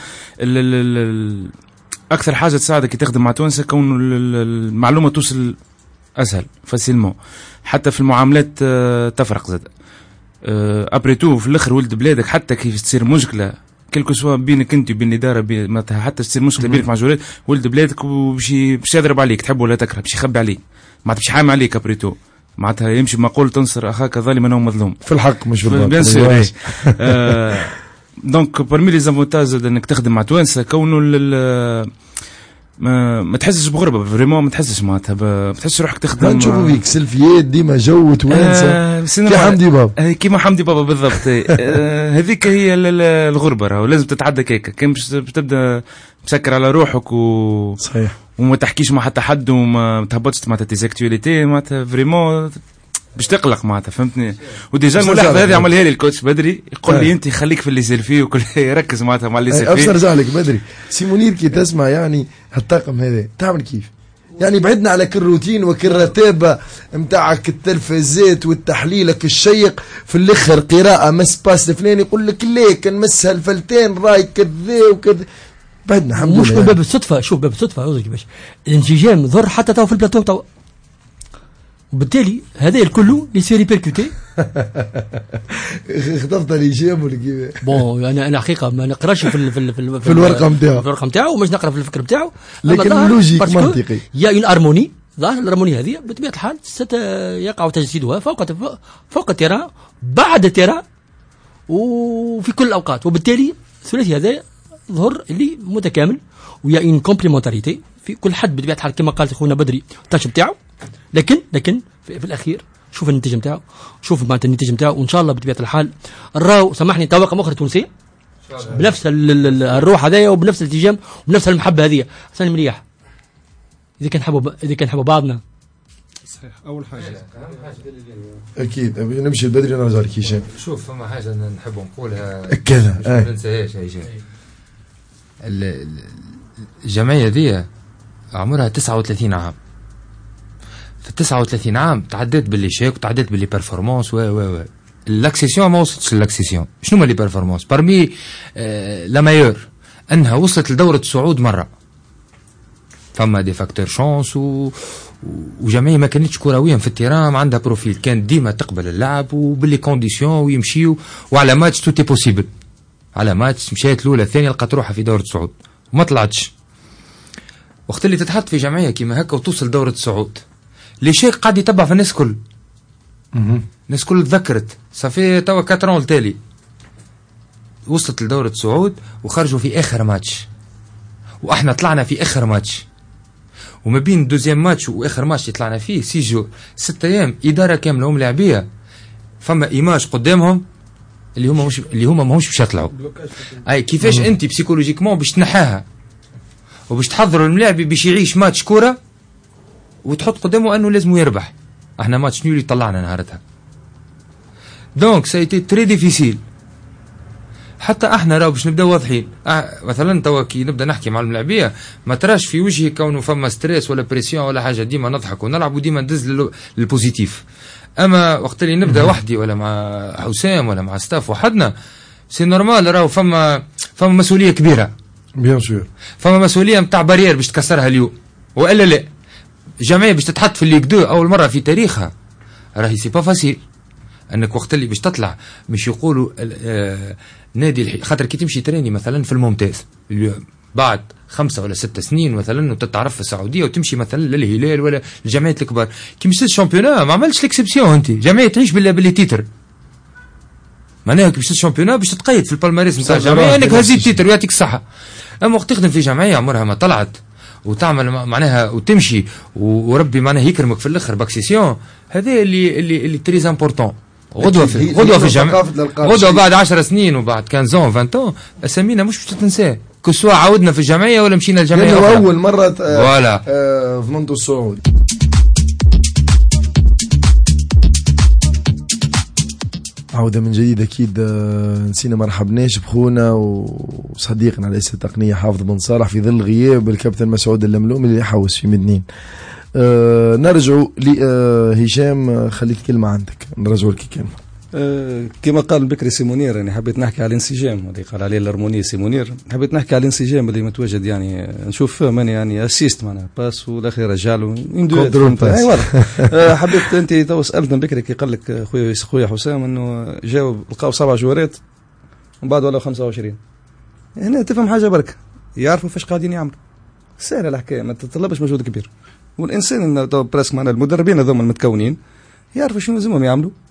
اكثر حاجه تساعدك كي تخدم مع توانسه كون المعلومه توصل اسهل فاسيلمون، حتى في المعاملات أه تفرق زاد. أه ابري تو في الاخر ولد بلادك، حتى كيف تصير مشكله كلكو سوا بينك انت وبين الاداره بي حتى تصير مشكله بينك مع جولات ولد بلادك وباش باش يضرب عليك تحب ولا تكره، باش يخبي عليك معناتها باش يحامي عليك ابريتو، معناتها يمشي مقول تنصر اخاك ظالما او مظلوم في الحق مش في الباطل. بيان سور. آه دونك بارمي لي زافونتاج انك تخدم مع توانسه كونه ما, ما تحسش بغربه فريمون، ما تحسش معناتها ما تحسش روحك تخدم. نشوفوا فيك سيلفيات ديما جو توانسه آه كي حمدي بابا كيما حمدي بابا بالضبط. آه هذيك هي الغربه، راهو لازم تتعدى كيكه كان باش تبدا تسكر على روحك و صحيح وما تحكيش مع حتى حد وما تهبطش معناتها تيزاكتواليتي معناتها فريمون باش تقلق معناتها فهمتني. وديجا الملاحظه هذه عملها لي الكوتش بدري يقول لي انت خليك في اللي سيلفي وكل ركز معناتها مع اللي سيلفي. ابشر نرجع لك بدري سي منير كي تسمع يعني هالطاقم هذا تعمل كيف؟ يعني بعدنا على كل روتين وكل رتابه نتاعك التلفزات والتحليلك الشيق في الاخر قراءه مس باس الفلاني يقول لك ليه كان مسها الفلتين راي كذا وكذا بعدنا الحمد لله. مش من باب الصدفه، شوف باب الصدفه يوزك باش الانسجام ضر حتى تو في البلاتو تو، وبالتالي هذا الكل يصير ريبيركوتي. خطفت لي جيم ولا كيف؟ بون انا انا حقيقه ما نقراش في ال في ال في, ال في الورقه نتاعو في الورقه نتاعو ومش نقرا في الفكر نتاعو، لكن لوجيك منطقي. يا اون ارموني ظاهر الارموني هذه بطبيعه الحال سيقع تجسيدها فوق فوق التيران بعد التيران وفي كل الاوقات، وبالتالي الثلاثي هذا ظهر اللي متكامل ويا ان كومبليمونتاريتي في كل حد بطبيعه الحال كما قال خونا بدري التاتش نتاعو، لكن لكن في, في الاخير شوف النتيجه نتاعو، شوف معناتها النتيجه نتاعو، وان شاء الله بطبيعه الحال نراو سامحني توقع اخرى تونسيه بنفس الروح هذايا وبنفس الالتزام وبنفس المحبه هذه. ثاني مليح اذا كان حبوا اذا كان حبوا بعضنا صحيح. اول حاجه اكيد نمشي بدري نرجع لك هشام. شوف فما حاجه نحب نقولها كذا ما ننساهاش هشام. الجمعيه ذي عمرها تسعة وثلاثين عام، في تسعة وثلاثين عام تعديت باللي شيك وتعديت باللي بيرفورمانس و و و الاكسيسيون ما وصلتش للاكسيسيون. شنو هما لي بيرفورمانس بارمي آه لا مايور انها وصلت لدوره الصعود مره، فما دي فاكتور شانس و وجمعيه ما كانتش كرويا في التيران، ما عندها بروفيل، كانت ديما تقبل اللعب وباللي كونديسيون ويمشيو وعلى ماتش توتي بوسيبل، على ماتش مشات الاولى الثانيه لقات روحها في دوره الصعود وما طلعتش. وقت اللي تتحط في جمعيه كيما هكا وتوصل دوره الصعود لي شيك قاعد يتبع في الناس كل الناس كل تذكرت صافي توا كاترون التالي وصلت لدوره الصعود وخرجوا في اخر ماتش واحنا طلعنا في اخر ماتش، وما بين دوزيام ماتش واخر ماتش اللي طلعنا فيه سي جو ست ايام اداره كامله هم لاعبيه فما ايماج قدامهم اللي هما مش اللي هما ماهمش باش يطلعوا. اي كيفاش انت بسيكولوجيكمون باش تنحاها وباش تحضروا الملاعب باش يعيش ماتش كوره وتحط قدامه انه لازم يربح. احنا ماتش نيولي طلعنا نهارتها، دونك سايتي تري ديفيسيل. حتى احنا راهو باش نبداو واضحين. أه مثلا توا كي نبدا نحكي مع الملاعبيه ما تراش في وجهي كونه فما ستريس ولا بريسيون ولا حاجه، ديما نضحك ونلعب وديما ندز للبوزيتيف. اما وقت اللي نبدا وحدي ولا مع حسام ولا مع ستاف وحدنا سي نورمال، راهو فما فما مسؤوليه كبيره بيان سور، فما مسؤوليه نتاع بارير باش تكسرها اليوم، والا لا جمعيه باش تتحط في الليغ دو اول مره في تاريخها راهي سي با فاسيل. انك وقت اللي باش تطلع مش يقولوا آه نادي الحي... خاطر كي تمشي تريني مثلا في الممتاز بعد خمسة ولا ستة سنين مثلا وتتعرف في السعوديه وتمشي مثلا للهلال ولا الجمعيات الكبار كي مشيت الشامبيونا ما عملتش ليكسبسيون، انت جمعيه تعيش بالله باللي تيتر معناها كي مشيت الشامبيونا باش تتقيد في البالماريس نتاع الجمعيه انك هزيت التيتر ويعطيك الصحه. اما وقت تخدم في جمعيه عمرها ما طلعت وتعمل معناها وتمشي وربي معناها يكرمك في الاخر باكسيسيون، هذا اللي اللي اللي تريز امبورطون. غدوه في غدوه في الجامعه غدوه بعد عشر سنين وبعد خمسة عشر عشرين اسامينا مش باش تنساه كسوا عاودنا في الجمعيه ولا مشينا الجمعيه لانه اول مره فوالا آه في منذ الصعود. عودة من جديد أكيد. نسينا ما رحبناش بخونا وصديقنا رئيس التقنية حافظ بن صالح في ظل غياب الكابتن مسعود اللملوم اللي يحوس في مدنين. أه نرجع لهشام، خليك كلمة عندك، نرجع لك كلمة. أه كما قال بكري سيمونير يعني حبيت نحكي على الانسجام اللي قال عليه الارمونيه سيمونير، حبيت نحكي على الانسجام اللي متواجد يعني نشوف من يعني اسيست معناها باس والاخير رجع له اي واضح. أه حبيت انت تو سالتنا بكري كي قال لك خويا خويا حسام انه جاوب لقاو سبع جوارات ومن بعد ولا خمسة وعشرين، هنا تفهم حاجه برك يعرفوا فاش قاعدين يعملوا، سهله الحكايه ما تتطلبش مجهود كبير، والانسان انه برسك معنا المدربين هذوما المتكونين يعرفوا شنو لازمهم يعملوا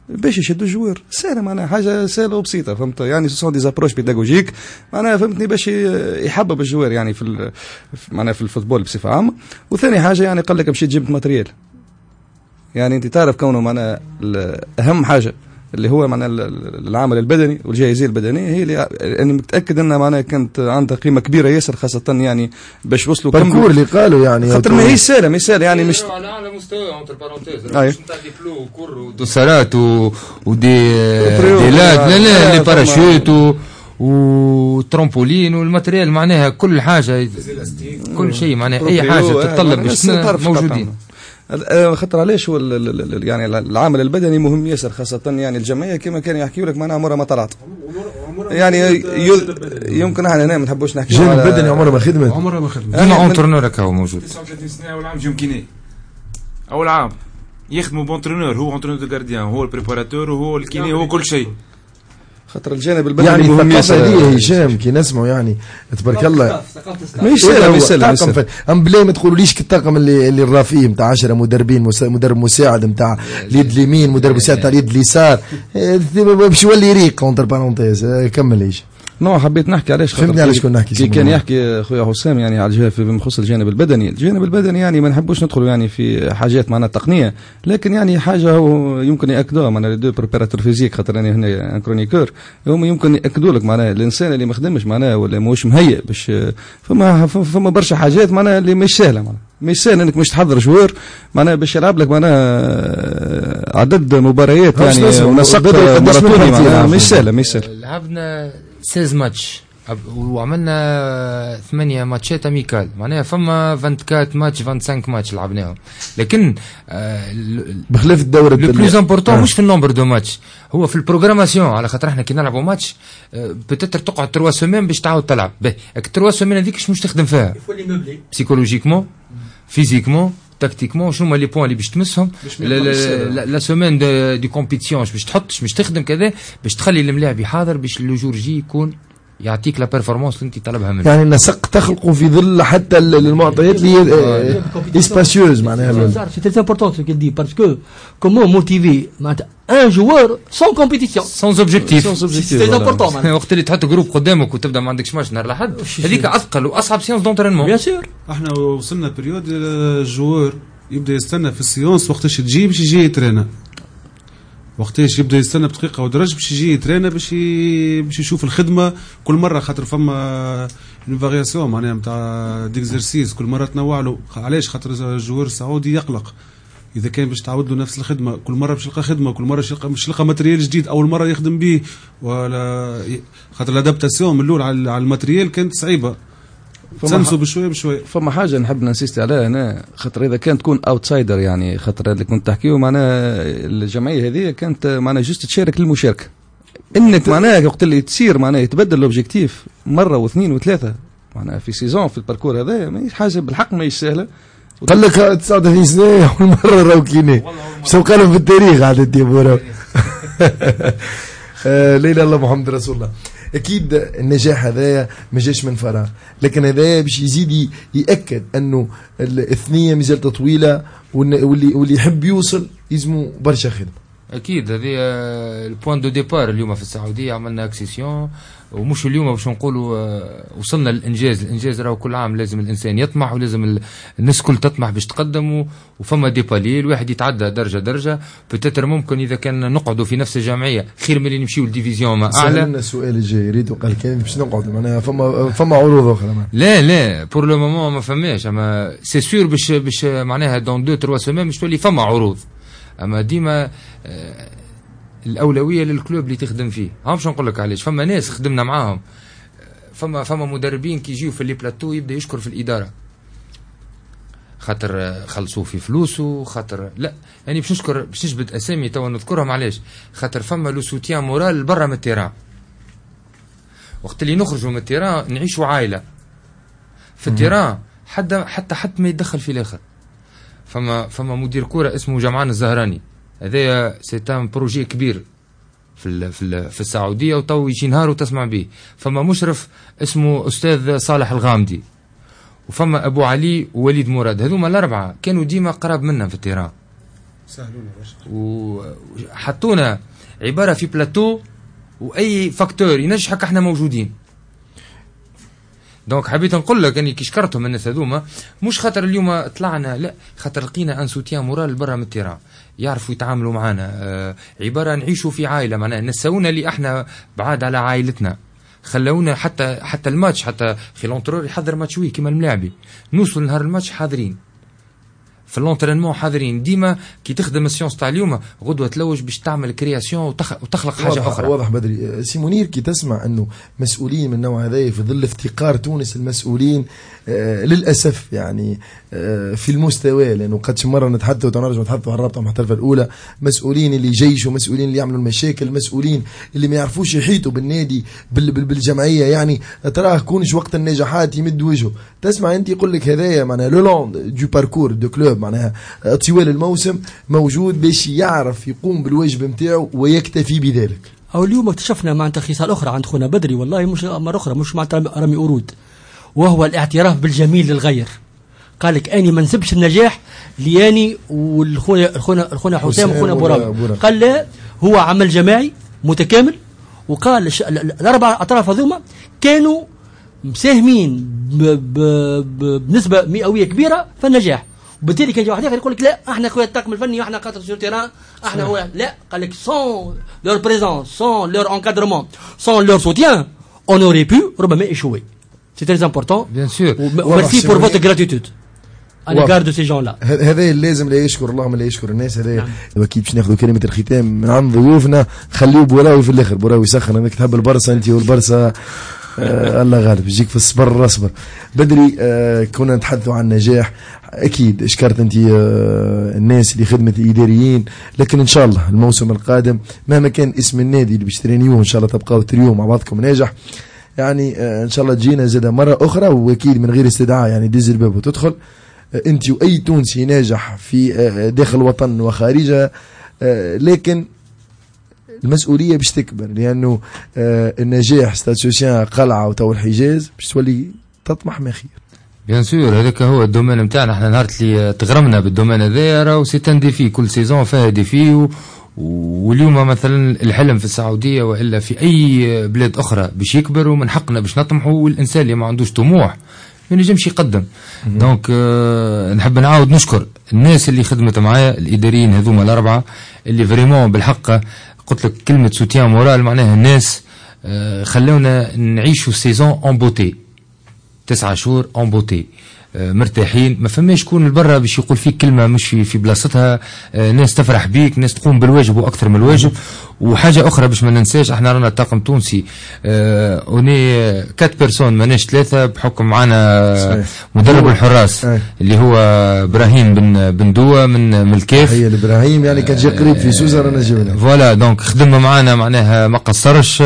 باش يشدوا الجوار سهله معناها حاجه سهله وبسيطه فهمت يعني سون دي زابروش بيداغوجيك معناها فهمتني باش يحبب الجوار يعني في معناها في الفوتبول بصفه عامه. وثاني حاجه يعني قال لك مشي جبت ماتريال يعني انت تعرف كونه معناها اهم حاجه اللي هو معناها العامل البدني والجاهزيه البدنيه هي اللي انا متاكد انها معناها كانت عندها قيمه كبيره ياسر خاصه يعني باش وصلوا باركور اللي قالوا يعني خاطر ما هي سهله ما سهله يعني مش على اعلى مستوى اونتر بارونتيز أي. مش نتاع دي بلو وكر دوسارات ودي دي لات لا لا لي باراشوت وترامبولين والماتريال معناها كل حاجه كل شيء معناها اي حاجه تتطلب باش موجودين. خاطر علاش هو يعني العامل البدني مهم ياسر خاصة يعني الجمعية كما كانوا يحكيوا لك معناها عمرها ما طلعت يعني يمكن احنا هنا ما نحبوش نحكي الجانب البدني عمرها ما خدمت عمرها ما خدمت ديما اونترنور هكا هو موجود تسعة وثلاثين سنة أول عام جيم كيني أول عام يخدموا بونترونور هو اونترنور دو جارديان هو البريباراتور وهو الكيني هو كل شيء خاطر الجانب البدني يعني مهم الثقافه ياسر هذه هشام كي نسمعوا يعني تبارك الله مش سهله مش سهله ام بلاي ما تقولوليش الطاقم اللي اللي راه فيه نتاع عشرة مدربين مدرب مساعد نتاع اليد اليمين مدرب مساعد نتاع اليد اليسار باش يولي يريق اونتر بارونتيز كمل ايش نو حبيت نحكي علاش فهمتني علاش كنا نحكي كي كان يحكي خويا حسام يعني على الجهه فيما يخص الجانب البدني الجانب البدني يعني ما نحبوش ندخلوا يعني في حاجات معناها تقنيه لكن يعني حاجه هو يمكن ياكدوها معناها دو بريباراتور فيزيك خاطر انا هنا ان كرونيكور هم يمكن ياكدوا لك معناها الانسان اللي ما خدمش معناها ولا ماهوش مهيئ باش فما فما برشا حاجات معناها اللي مش سهله معناها مش سهل انك مش تحضر جوار معناها باش يلعب لك معناها عدد مباريات يعني ونسق ماراثوني معناها مش سهله مش سهله. لعبنا ستة عشر ماتش وعملنا ثمانية ماتشات اميكال معناها فما أربعة وعشرين ماتش خمسة وعشرين ماتش لعبناهم لكن آه بخلاف الدورة لو بلوز امبورطون آه. مش في النومبر دو ماتش هو في البروغراماسيون على خاطر احنا كي نلعبوا ماتش آه بتتر تقعد ثلاث سيمين باش تعاود تلعب باهي ثلاث سيمين هذيك مش تخدم فيها بسيكولوجيكمون فيزيكمون تكتيكمون شنو هما لي بوين اللي باش تمسهم لا سيمين دي كومبيتيسيون باش تحطش باش تخدم كذا باش تخلي الملاعب يحاضر باش لو جور جي يكون يعطيك لا بيرفورمانس اللي انت طلبها منه يعني النسق تخلقوا في ظل حتى المعطيات اللي اسباسيوز معناها سي تري امبورطون سو كيل دي باسكو كومون موتيفي معناتها ان جوار سون كومبيتيسيون سون اوبجيكتيف سي تري امبورطون معناتها وقت اللي تحط جروب قدامك وتبدا ما عندكش ماتش نهار الاحد هذيك اثقل واصعب سيونس دونترينمون بيان سور. احنا وصلنا بريود الجوار يبدا يستنى في السيونس وقتاش تجي باش يجي يترينا وقتاش يبدا يستنى بدقيقه ودرج باش يجي يترينا باش باش يشوف الخدمه كل مره خاطر فما اون فارياسيون معناها نتاع ديكزرسيس كل مره تنوع له علاش خاطر الجوار السعودي يقلق اذا كان باش تعاود له نفس الخدمه كل مره باش يلقى خدمه كل مره باش يلقى باش يلقى ماتريال جديد اول مره يخدم به ولا خاطر الادابتاسيون من الاول على الماتريال كانت صعيبه تسمسوا بشويه بشويه. فما حاجه نحب ننسيستي عليها هنا خاطر اذا كانت تكون اوتسايدر يعني خاطر اللي كنت تحكيه معناها الجمعيه هذه كانت معناها جست تشارك للمشاركه انك معناها وقت اللي تصير معناها يتبدل الاوبجيكتيف مره واثنين وثلاثه معناها في سيزون في الباركور هذا ماهيش حاجه بالحق ماهيش سهله. قال لك تسعة وثلاثين سنه اول مره راهو كيني سوق لهم في التاريخ عاد الديبورا لا اله الا الله محمد رسول الله. اكيد النجاح هذايا ما جاش من فراغ لكن هذايا باش يزيد ياكد انه الثنيه مازالت طويله واللي واللي يحب يوصل يلزموا برشا خدمه. اكيد هذه البوان دو ديبار اليوم في السعوديه عملنا اكسيسيون ومش اليوم باش نقولوا وصلنا للانجاز الانجاز راهو كل عام لازم الانسان يطمح ولازم الناس كل تطمح باش تقدم وفما دي بالي الواحد يتعدى درجه درجه بتتر ممكن اذا كان نقعدوا في نفس الجمعيه خير من اللي نمشيو لديفيزيون ما اعلى. سالنا السؤال الجاي يريد وقال كان باش نقعدوا معناها فما فما عروض اخرى لا لا بور لو مومون ما فماش اما سي سور باش باش معناها دون دو تروا سيمين باش تولي فما عروض اما ديما آه الاولويه للكلوب اللي تخدم فيه. ها باش نقول لك علاش فما ناس خدمنا معاهم فما فما مدربين كي يجيو في لي بلاتو يبدا يشكر في الاداره خاطر خلصوا في فلوسه خاطر لا يعني باش نشكر باش نجبد اسامي توا نذكرهم علاش خاطر فما لو سوتيان مورال برا من التيران وقت اللي نخرجوا من التيران نعيشوا عائله في التيران حتى حتى حتى ما يتدخل في الاخر. فما فما مدير كوره اسمه جمعان الزهراني هذايا سي ان بروجي كبير في ال في ال في السعوديه وتو يجي نهار وتسمع به. فما مشرف اسمه استاذ صالح الغامدي وفما ابو علي ووليد مراد هذوما الاربعه كانوا ديما قراب منا في التيران وحطونا عباره في بلاتو واي فاكتور ينجحك احنا موجودين. دونك حبيت نقول لك اني كي شكرتهم الناس هذوما مش خاطر اليوم طلعنا، لا خاطر لقينا ان سوتيان مورال برا من التيران يعرفوا يتعاملوا معنا. آه عباره نعيشوا في عائله، معناها نسونا اللي احنا بعاد على عائلتنا، خلونا حتى حتى الماتش، حتى خي لونترور يحضر ماتش وي كيما الملاعبي، نوصل نهار الماتش حاضرين في اللونترينمون حاضرين. ديما كي تخدم السيونس تاع اليوم غدوه تلوج باش تعمل كرياسيون وتخ... وتخلق حاجه واضح اخرى. واضح بدري. سي منير، كي تسمع انه مسؤولين من النوع هذا في ظل افتقار تونس المسؤولين آه للاسف يعني آه في المستوى، لانه قد مره نتحدثوا ونرجع نتحدثوا على الرابطه المحترفه الاولى، مسؤولين اللي يجيشوا، مسؤولين اللي يعملوا المشاكل، مسؤولين اللي ما يعرفوش يحيطوا بالنادي بال... بال... بالجمعيه، يعني تراه كونش وقت النجاحات يمد وجهه. تسمع انت يقول لك هذايا معناها لو لون دو باركور دو كلوب، معناها طوال الموسم موجود باش يعرف يقوم بالواجب نتاعو ويكتفي بذلك. او اليوم اكتشفنا معناتها خصال اخرى عند خونا بدري، والله مش مره اخرى مش معناتها رمي قرود، وهو الاعتراف بالجميل للغير. قال لك اني ما نسبش النجاح لياني والخونا الخونا الخونا حسام وخونا بورام، قال لا هو عمل جماعي متكامل، وقال الاربع اطراف هذوما كانوا مساهمين بنسبه مئويه كبيره في النجاح. وبالتالي كان واحد اخر يقول لك لا احنا خويا الطاقم الفني واحنا خاطر سور تيران احنا هو لا، قال لك سون لور بريزونس سون لور انكادرمون سون لور سوتيان اون اوري بو ربما ايشوي. سي تري امبورطون بيان سور. وميرسي بور فوتر غراتيتود انا غارد سي جون لا. هذا لازم لا يشكر الله من لا يشكر الناس. هذا نعم. اكيد باش ناخذوا كلمه الختام من عند ضيوفنا. خليوا بوراوي في الاخر، بوراوي سخن انك تحب البرصه انت والبرصه آه الله غالب يجيك في الصبر اصبر. بدري آه كنا نتحدثوا عن النجاح، اكيد شكرت انت آه الناس اللي خدمت الاداريين، لكن ان شاء الله الموسم القادم مهما كان اسم النادي اللي باش ترينيوه ان شاء الله تبقاو تريوه مع بعضكم ناجح، يعني آه ان شاء الله تجينا زاده مره اخرى، واكيد من غير استدعاء يعني دز الباب وتدخل آه انت واي تونسي ناجح في آه داخل الوطن وخارجه، آه لكن المسؤوليه باش تكبر، لانه آه النجاح ستاد سوسيان قلعه وتو الحجاز باش تولي تطمح ما خير. بيان سور هذاك هو الدومين نتاعنا احنا. نهار اللي تغرمنا بالدومين هذايا راهو سي ان ديفي، كل سيزون فيها ديفي و... واليوم مثلا الحلم في السعوديه والا في اي بلاد اخرى باش يكبر، ومن حقنا باش نطمحوا، والانسان اللي ما عندوش طموح ما ينجمش يقدم. دونك آه نحب نعاود نشكر الناس اللي خدمت معايا، الاداريين هذوما الاربعه اللي فريمون بالحق قلت لك كلمه سوتيان مورال، معناها الناس آه خلونا نعيشوا السيزون اون بوتي، تسعة شهور اون بوتي آه مرتاحين، ما فماش شكون البرا باش يقول فيك كلمه مش في, في بلاصتها. آه ناس تفرح بيك، ناس تقوم بالواجب واكثر من الواجب. وحاجه اخرى باش ما ننساش، احنا رانا طاقم تونسي آه اوني كات بيرسون ماناش ثلاثه، بحكم معنا مدرب الحراس أي. اللي هو ابراهيم بن بن دوا من من الكيف. هي ابراهيم يعني كان جا قريب في سوزه رانا جبنا فوالا. دونك خدم معنا معناها ما قصرش،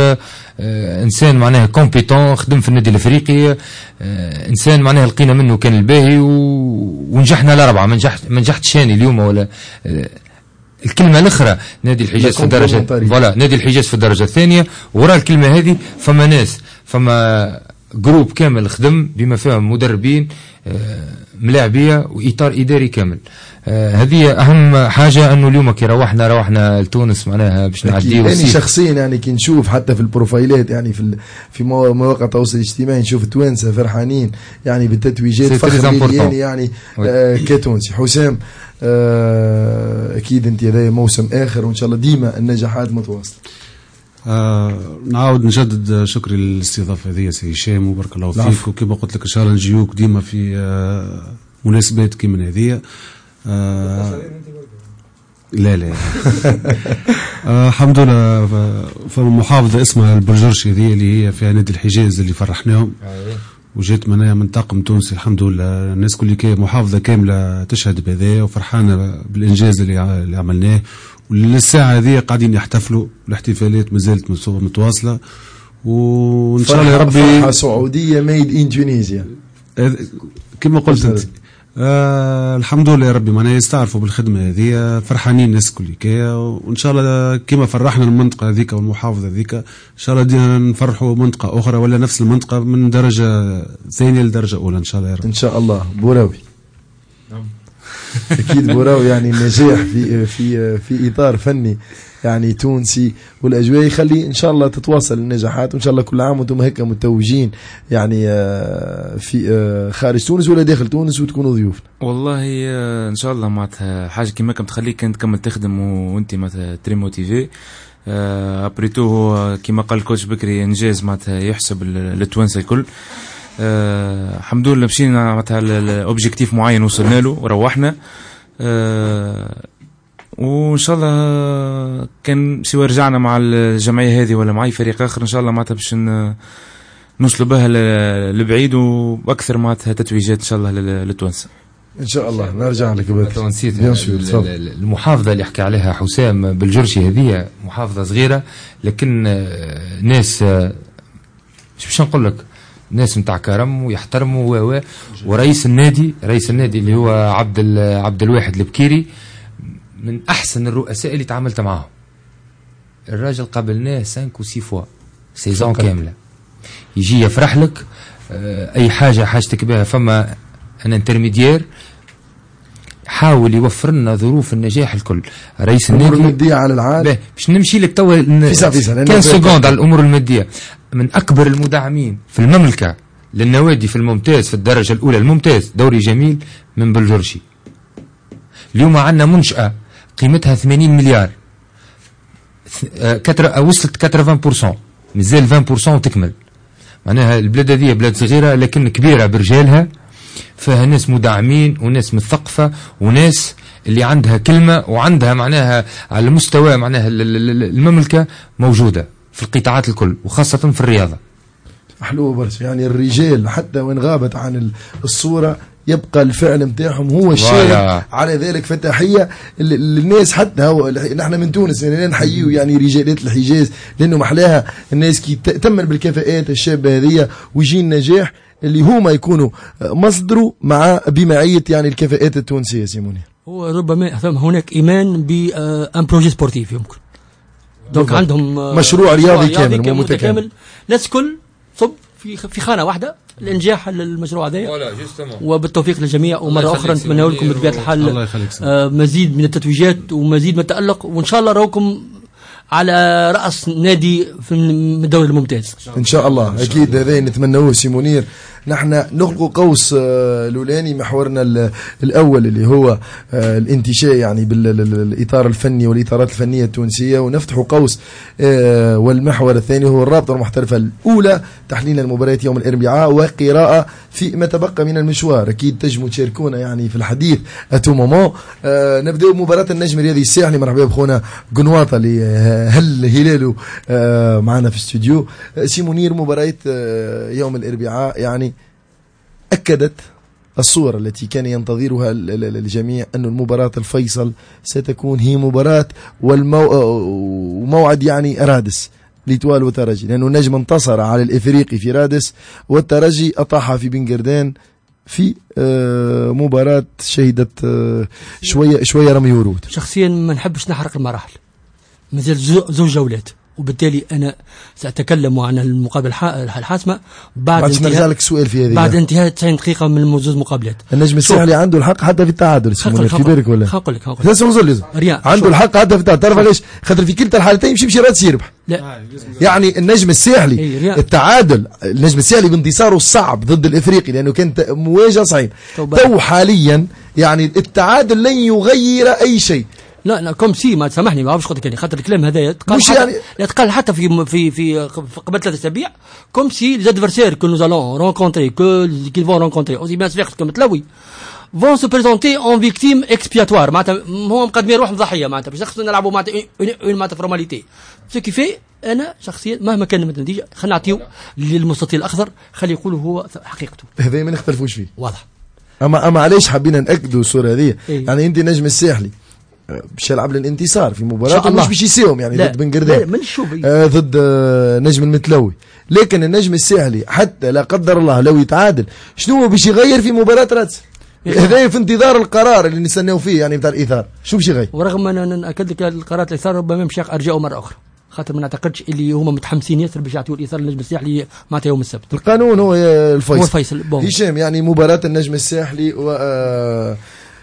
آه انسان معناها كومبيتون، خدم في النادي الافريقي، آه انسان معناها لقينا منه كان الباهي و... ونجحنا الاربعه، ما نجحت ما نجحتش انا اليوم ولا آه الكلمه الاخرى نادي الحجاز في الدرجه فوالا نادي الحجاز في الدرجه الثانيه. وراء الكلمه هذه فما ناس، فما جروب كامل خدم بما فيهم مدربين آه ملاعبيه واطار اداري كامل. آه هذه اهم حاجه، انه اليوم كي روحنا روحنا لتونس معناها باش نعديو. يعني شخصيا يعني كي نشوف حتى في البروفايلات يعني في في مواقع التواصل الاجتماعي نشوف التوانسه فرحانين يعني بالتتويجات، فخر يعني يعني آه كتونسي. حسام آه اكيد انت هذا موسم اخر وان شاء الله ديما النجاحات متواصله. آه نعاود نجدد شكري للاستضافه هذه سي هشام، وبارك الله فيك. وكما قلت لك ان شاء الله نجيوك ديما في آه مناسبات كيما هذه. آه لا لا آه الحمد لله. فمحافظه اسمها البرجرشي هذه اللي هي فيها نادي الحجاز اللي فرحناهم، وجيت منها من طاقم تونسي الحمد لله. الناس كل كي محافظه كامله تشهد بهذا وفرحانه بالانجاز اللي اللي عملناه، وللساعه هذه قاعدين يحتفلوا، والاحتفالات مازالت متواصله، وان شاء الله يا ربي فرحه سعوديه ميد ان تونيزيا كما قلت انت. آه الحمد لله يا ربي معناها يستعرفوا بالخدمه هذه، فرحانين الناس كل كيا، وان شاء الله كما فرحنا المنطقه هذيك والمحافظه هذيك ان شاء الله دينا نفرحوا منطقه اخرى ولا نفس المنطقه من درجه ثانيه لدرجه اولى ان شاء الله يا رب. ان شاء الله. بوراوي. نعم اكيد براو يعني النجاح في في في اطار فني يعني تونسي، والاجواء يخلي ان شاء الله تتواصل النجاحات، وان شاء الله كل عام وانتم هيك متوجين يعني في خارج تونس ولا داخل تونس وتكونوا ضيوفنا. والله ان شاء الله معناتها حاجه كيما كم تخليك انت تكمل تخدم وانت معناتها تري موتيفي. ابريتو هو كيما قال الكوتش بكري انجاز معناتها يحسب للتوانسه الكل. أه الحمد لله مشينا معناتها الاوبجيكتيف معين وصلنا له وروحنا. أه وان شاء الله كان سواء رجعنا مع الجمعيه هذه ولا مع اي فريق اخر ان شاء الله معناتها باش نوصلوا بها لبعيد واكثر معناتها تتويجات ان شاء الله للتوانسه. ان شاء الله نرجع لك بعد. نسيت المحافظه اللي حكى عليها حسام بالجرشي، هذه محافظه صغيره لكن ناس مش باش نقول لك ناس نتاع كرم ويحترموا و ورئيس النادي رئيس النادي اللي هو عبد عبد الواحد البكيري من احسن الرؤساء اللي تعاملت معاهم. الراجل قابلناه سانك وسي فوا سيزون كامله، يجي يفرح لك اي حاجه حاجتك بها، فما ان انترميديير حاول يوفر لنا ظروف النجاح الكل. رئيس النادي الامور الماديه على العال باش نمشي لك توا كان سكوند على الامور الماديه. من اكبر المدعمين في المملكه للنوادي في الممتاز في الدرجه الاولى الممتاز دوري جميل من بلجرشي. اليوم عندنا منشاه قيمتها ثمانين مليار، كتر وصلت ثمانين بالمئة، مازال عشرين بالمئة وتكمل. معناها البلاد هذه بلاد صغيره لكن كبيره برجالها، فيها ناس مدعمين وناس مثقفه وناس اللي عندها كلمه وعندها معناها على مستوى معناها المملكه موجوده في القطاعات الكل وخاصه في الرياضه. حلوه برشا، يعني الرجال حتى وين غابت عن الصوره يبقى الفعل نتاعهم هو الشاهد على ذلك. فتحيه للناس حتى هو نحن من تونس يعني نحييه يعني رجالات الحجاز، لانه محلاها الناس كي تأمن بالكفاءات الشابه هذه ويجي النجاح اللي هما يكونوا مصدره مع بمعيه يعني الكفاءات التونسيه. سيموني هو ربما هناك ايمان بان بروجي سبورتيف يمكن دونك عندهم مشروع رياضي كامل متكامل، الناس كل صب في في خانه واحده لانجاح المشروع هذا، وبالتوفيق للجميع. ومره اخرى نتمنى لكم بطبيعه الحال آه مزيد من التتويجات ومزيد من التالق، وان شاء الله راكم على راس نادي في الدوري الممتاز ان شاء الله. اكيد هذا نتمنوه سي منير. نحن نغلق قوس الاولاني محورنا الاول اللي هو الانتشاء يعني بالاطار الفني والاطارات الفنيه التونسيه، ونفتح قوس والمحور الثاني هو الرابطه المحترفه الاولى، تحليل المباريات يوم الاربعاء وقراءه في ما تبقى من المشوار. اكيد تنجموا تشاركونا يعني في الحديث اتو مومون. نبداو بمباراه النجم الرياضي الساحلي. مرحبا بخونا قنواطه اللي هل هلاله معنا في الاستوديو. سي منير، مباراه يوم الاربعاء يعني أكدت الصورة التي كان ينتظرها الجميع أن المباراة الفيصل ستكون هي مباراة وموعد يعني رادس لتوال وترجي، لأنه النجم انتصر على الإفريقي في رادس والترجي أطاح في بنجردان في مباراة شهدت شوية شوية رمي ورود. شخصيا ما نحبش نحرق المراحل، مازال زوج جولات، وبالتالي انا ساتكلم عن المقابله الحاسمه بعد انتهاء لك سؤال في هذه بعد انتهاء تسعين دقيقه من زوج مقابلات. النجم الساحلي عنده الحق حتى في التعادل في بالك ولا خليني نقول لك عنده الحق حتى في التعادل. تعرف علاش؟ خاطر في كلتا الحالتين يمشي بشي راد يربح. لا يعني النجم الساحلي التعادل، النجم الساحلي بانتصاره الصعب ضد الافريقي لانه كان مواجهه صعيب، تو حاليا يعني التعادل لن يغير اي شيء. لا لا كوم سي ما تسامحني ما بعرفش قلت لك يعني خاطر الكلام هذا يتقال مش يعني يتقال حتى في في في قبل ثلاث اسابيع كوم سي لي ادفيرسير كو نو allons rencontrer que qu'ils vont rencontrer aussi bien Sfax comme Tlaoui vont se présenter en victime expiatoire. معناتها هو مقدمين روحهم ضحيه معناتها باش نخصنا نلعبوا معناتها معناتها فورماليتي سو كي في. انا شخصيا مهما كانت النتيجه خلينا نعطيو للمستطيل الاخضر خلي يقولوا هو حقيقته، هذا ما نختلفوش فيه واضح. اما اما علاش حبينا ناكدوا الصوره هذه؟ إيه؟ يعني انت نجم الساحلي باش يلعب للانتصار في مباراة مش باش يساوم يعني ضد بنقردان آه ضد آه نجم المتلوي، لكن النجم الساحلي حتى لا قدر الله لو يتعادل شنو باش يغير في مباراة رادس؟ هذا في انتظار القرار اللي نستناو فيه يعني نتاع الايثار، شو باش يغير؟ ورغم ان ناكد لك القرارات الايثار ربما مش ارجعوا مره اخرى، خاطر ما نعتقدش اللي هما متحمسين ياسر باش يعطيوا الايثار للنجم الساحلي معناتها يوم السبت. القانون هو الفيصل. هو الفيصل. هشام يعني مباراة النجم الساحلي و آه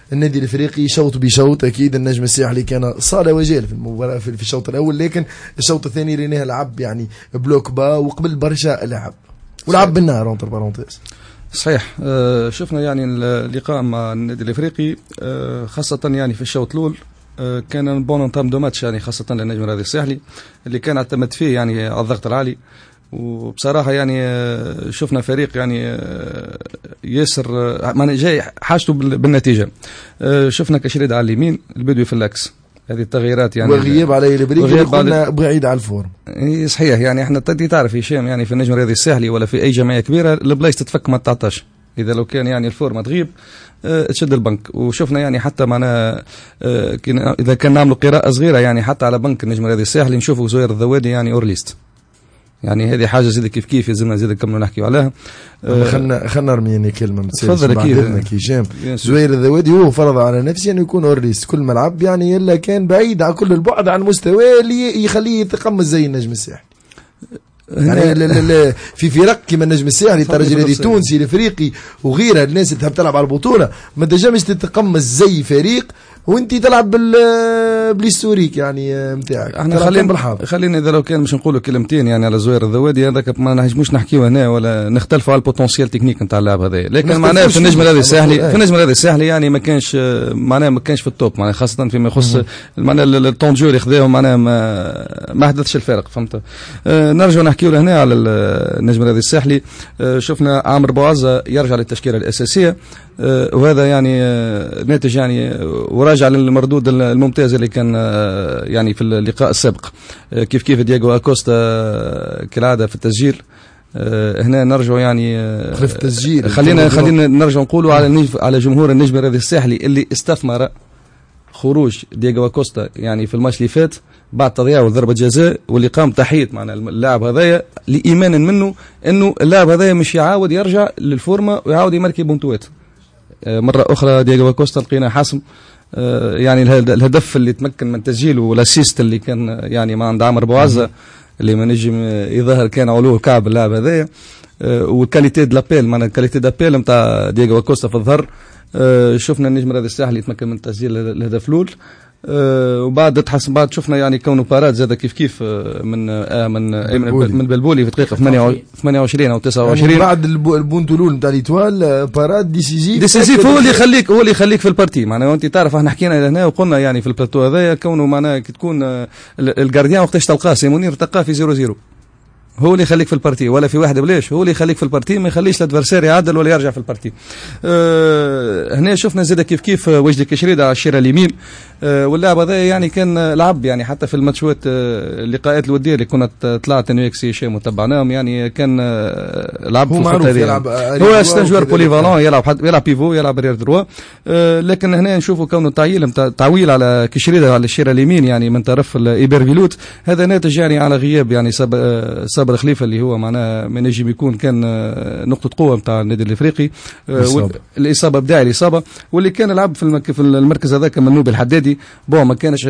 النادي الافريقي شوط بشوط. اكيد النجم الساحلي كان صال وجال في المباراه في الشوط الاول، لكن الشوط الثاني ريناه لعب يعني بلوك با وقبل برشا لعب ولعب بالنهار اونتر بارونتيز. صحيح. آه شفنا يعني اللقاء مع النادي الافريقي آه خاصه يعني في الشوط الاول آه كان بون انتام دو ماتش يعني خاصه للنجم الرياضي الساحلي اللي كان اعتمد فيه يعني على الضغط العالي. وبصراحه يعني آه شفنا فريق يعني آه ياسر آه يعني جاي حاجته بالنتيجه. آه شفنا كشريد على اليمين، البدوي في الاكس، هذه التغييرات يعني وغياب على البريك كنا بعيد على الفورم. صحيح. يعني احنا تدي تعرف هشام يعني في النجم الرياضي الساحلي ولا في اي جمعيه كبيره البلايص تتفك ما تتعطاش، اذا لو كان يعني الفورمه تغيب اه تشد البنك. وشفنا يعني حتى معنا اه اذا كان نعملوا قراءه صغيره يعني حتى على بنك النجم الرياضي الساحلي نشوفوا زهير الذوادي يعني اورليست، يعني هذه حاجه زيد كيف كيف يلزمنا زيد نكملوا نحكيوا عليها. أه خلنا خلنا نرميني كلمه تفضل. اكيد هشام زهير الذوادي هو فرض على نفسه انه يكون اورليست كل ملعب يعني، الا كان بعيد على كل البعد عن مستواه اللي يخليه يتقمص زي النجم الساحلي. يعني لا لا لا في فرق كما النجم الساحلي الترجي الرياضي التونسي الافريقي وغيرها، الناس اللي تحب تلعب على البطوله ما تنجمش تتقمص زي فريق وانت تلعب بال بالهستوريك يعني نتاعك. احنا خلينا خلينا اذا لو كان مش نقولوا كلمتين يعني على زهير الذوادي هذاك ما نجموش نحكيو هنا ولا نختلفوا على البوتنسيال تكنيك نتاع اللاعب هذا، لكن معناه في النجم الرياضي الساحلي في النجم الرياضي الساحلي يعني ما كانش معناه ما كانش في التوب معناه خاصه فيما يخص معناه الطون جو اللي خذاهم معناه ما ما حدثش الفارق فهمت. اه نرجع نحكيو هنا على النجم الرياضي الساحلي. اه شفنا عامر بوعزة يرجع للتشكيله الاساسيه اه وهذا يعني اه ناتج يعني وراجع للمردود الممتاز اللي كان اه يعني في اللقاء السابق. اه كيف كيف دياغو اكوستا اه كالعاده في التسجيل. اه هنا نرجع يعني اه في التسجيل خلينا خلينا نرجع نقولوا على على جمهور النجم الرياضي الساحلي اللي استثمر خروج دياغو اكوستا يعني في الماتش اللي فات بعد تضييع وضربه جزاء، واللي قام تحية معنا اللاعب هذايا لايمان منه انه اللاعب هذايا مش يعاود يرجع للفورمه ويعاود يماركي بونتوات. اه مره اخرى دياغو اكوستا لقينا حاسم اه يعني الهدف اللي تمكن من تسجيله والاسيست اللي كان يعني ما عند عمر بوعزة اللي ما نجم يظهر كان علوه كعب اللاعب هذايا. اه والكاليتي د لابيل معنا الكاليتي دابيل نتاع دياغو اكوستا في الظهر. اه شفنا النجم الرياضي الساحلي يتمكن من تسجيل الهدف الاول. أه وبعد تحسن بعد شفنا يعني كونه بارات زاد كيف كيف من آه من بلبولي. من بلبولي في دقيقه ثمانية وعشرين او تسعة وعشرين يعني بعد البونتو الاول نتاع ليتوال بارات ديسيزيف ديسيزيف هو اللي يخليك هو اللي يخليك في البارتي معناها. وانت تعرف احنا حكينا هنا وقلنا يعني في البلاتو هذايا كونه معناها كي تكون الجارديان وقتاش تلقاه سي منير تلقاه في صفر صفر هو اللي يخليك في البارتي ولا في واحد بلاش، هو اللي يخليك في البارتي ما يخليش الادفرسير يعدل ولا يرجع في البارتي. أه هنا شفنا زاد كيف كيف وجدي كشريد على الشيره اليمين. أه واللاعب هذا يعني كان لعب يعني حتى في الماتشات أه اللقاءات الوديه اللي كنا طلعت انه يكسي شيء متابعناهم يعني كان أه لعب هو معروف يلعب هو ستانجوار بوليفالون يلعب يلعب بيفو يلعب رير دروا. أه لكن هنا نشوفوا كونه تعيل تعويل على كشريد على الشيره اليمين يعني من طرف الايبرفيلوت، هذا ناتج يعني على غياب يعني سب صابر خليفه اللي هو معناه ما نجم يكون كان نقطه قوه نتاع النادي الافريقي. أه الاصابه بداعي الاصابه واللي كان لعب في المك في المركز هذاك منوبي الحدادي بون ما كانش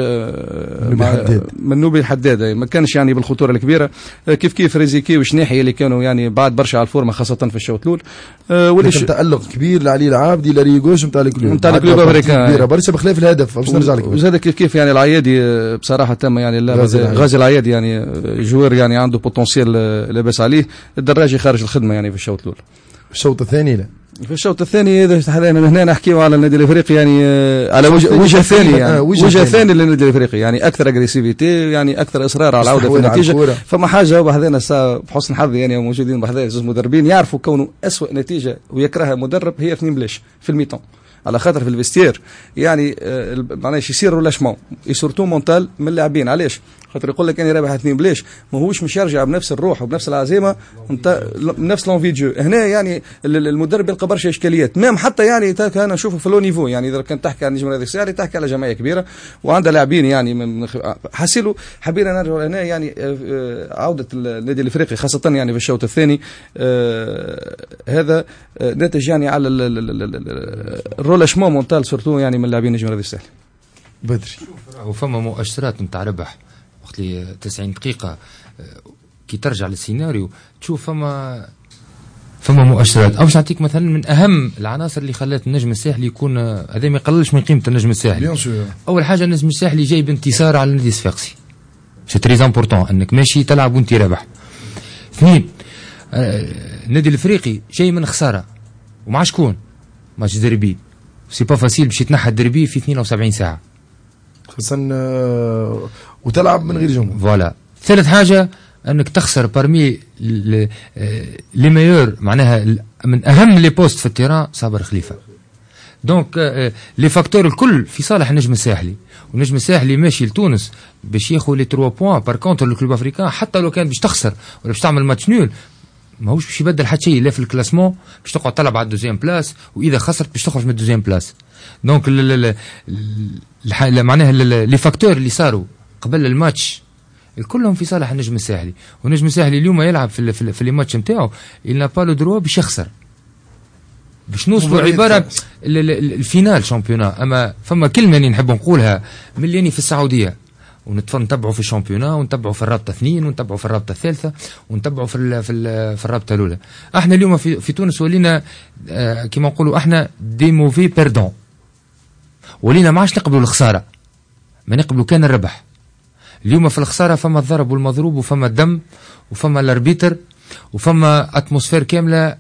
منوبي الحداد ما كانش يعني بالخطوره الكبيره. كيف كيف ريزيكي وشنيحي اللي كانوا يعني بعد برشا على الفورمه خاصه في الشوط الاول. أه واللي تالق كبير لعلي العابدي لاريغوش نتاع الكلوب نتاع الكلوب امريكان كبيره برشا بخلاف الهدف باش نرجع لك وزاد كيف كيف يعني العيادي بصراحه تم يعني غازي العيادي يعني جوار يعني عنده بوتنسيال لاباس عليه. الدراجي خارج الخدمه يعني في الشوط الاول. الشوط الثاني لا في الشوط الثاني اذا هنا نحكيو على النادي الافريقي يعني على وجه وجه ثاني يعني وجه ثاني للنادي الافريقي يعني اكثر اجريسيفيتي يعني اكثر اصرار على العوده في النتيجه. فما حاجه بحذانا بحسن حظي يعني موجودين بحذايا زوج مدربين يعرفوا كونه اسوء نتيجه ويكرهها مدرب هي اثنين بلاش في الميتون على خاطر في الفيستير يعني معناها يصير رولاشمون يسورتو مونتال من اللاعبين. علاش؟ خاطر يقول لك انا رابح اثنين بلاش ماهوش مش يرجع بنفس الروح وبنفس العزيمه بنفس لونفي جو. هنا يعني المدرب يلقى برشا اشكاليات مام حتى يعني انا نشوفه في لو نيفو يعني اذا كان تحكي عن النجم الرياضي الساحلي تحكي على جمعيه كبيره وعندها لاعبين يعني حسيلو حبينا نرجع هنا يعني عوده النادي الافريقي خاصه يعني في الشوط الثاني. هذا ناتج يعني على الرولاشمون مونتال سورتو يعني من لاعبين النجم الرياضي الساحلي. بدري وفما مؤشرات نتاع ربح وقت لي تسعين دقيقة كي ترجع للسيناريو تشوف فما فما مؤشرات. او باش نعطيك مثلا من اهم العناصر اللي خلات النجم الساحلي يكون هذا ما يقللش من قيمه النجم الساحلي. اول حاجه النجم الساحلي جاي بانتصار على النادي الصفاقسي، سي تري امبورطون انك ماشي تلعب وانت رابح. اثنين النادي الافريقي جاي من خساره ومع شكون؟ ماتش ديربي، سي با فاسيل باش يتنحى الديربي في اثنين وسبعين ساعه خاصة آه وتلعب من غير جمهور. فوالا. ثالث حاجه انك تخسر بارمي لي ميور، معناها من اهم لي بوست في التيران صابر خليفه. دونك لي فاكتور الكل في صالح النجم الساحلي، والنجم الساحلي ماشي لتونس باش ياخذ لي ثلاثة بوان. بار كونتر الكلوب افريكان حتى لو كان باش تخسر ولا باش تعمل ماتش نول ماهوش باش يبدل حتى شيء لا في الكلاسمون، باش تقعد تلعب على الدوزيام بلاس، واذا خسرت باش تخرج من الدوزيام بلاس. دونك معناها لي فاكتور اللي صاروا قبل الماتش كلهم في صالح النجم الساحلي. والنجم الساحلي اليوم يلعب في في, في لي ماتش نتاعو il n'a pas le droit باش يخسر، باش نوصلوا عباره الفينال شامبيونا. اما فما كلمه اللي نحب نقولها ملياني في السعوديه، ونتبعوا في الشامبيونا ونتبعوا في الرابطه اثنين ونتبعوا في الرابطه الثالثه ونتبعوا في ال في, ال في الرابطه الاولى. احنا اليوم في, في تونس ولينا آه كما نقولوا احنا دي موفي بيردون، ولينا ما عادش نقبلوا الخساره، ما نقبلوا كان الربح. اليوم في الخساره فما الضرب والمضروب وفما الدم وفما الاربيتر وفما اتموسفير كامله.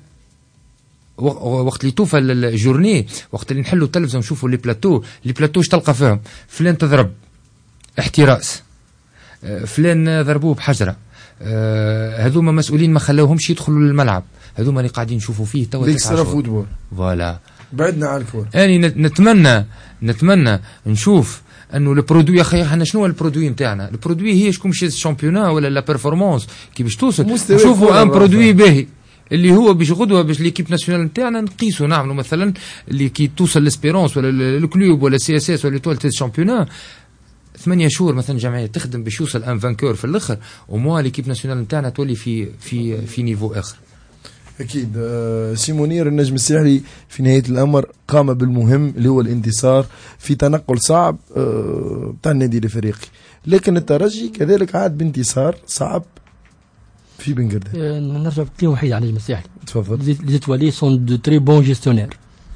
وقت اللي توفى الجورني، وقت اللي نحلوا التلفزه ونشوفوا لي بلاتو، لي بلاتو اش تلقى فيهم؟ فلان تضرب احتراس، فلان ضربوه بحجره، هذوما مسؤولين ما خلاوهمش يدخلوا للملعب، هذوما اللي قاعدين نشوفوا فيه توا ليكسترا فوتبول. فوالا بعدنا على الكورة. اني نتمنى نتمنى نشوف انه البرودوي يا اخي احنا شنو البرودوي نتاعنا؟ البرودوي هي شكون مشي الشامبيونا ولا لا بيرفورمانس كي باش توصل نشوفوا ان برودوي باهي اللي هو باش غدوه باش ليكيب ناسيونال نتاعنا نقيسوا نعملوا مثلا اللي كي توصل لاسبيرونس ولا الكلوب ولا سي اس اس ولا توالت الشامبيونا ثمانية شهور مثلا جمعيه تخدم باش يوصل ان فانكور في الاخر، وموا ليكيب ناسيونال نتاعنا تولي في في في نيفو اخر. اكيد. آه سي منير، النجم الساحلي في نهايه الامر قام بالمهم اللي هو الانتصار في تنقل صعب آه بتاع النادي الافريقي، لكن الترجي كذلك عاد بانتصار صعب في بن قردان. آه نرجع بكلمه وحيده على النجم الساحلي. تفضل. لي زيتوالي سون دو تري بون جيستيونير.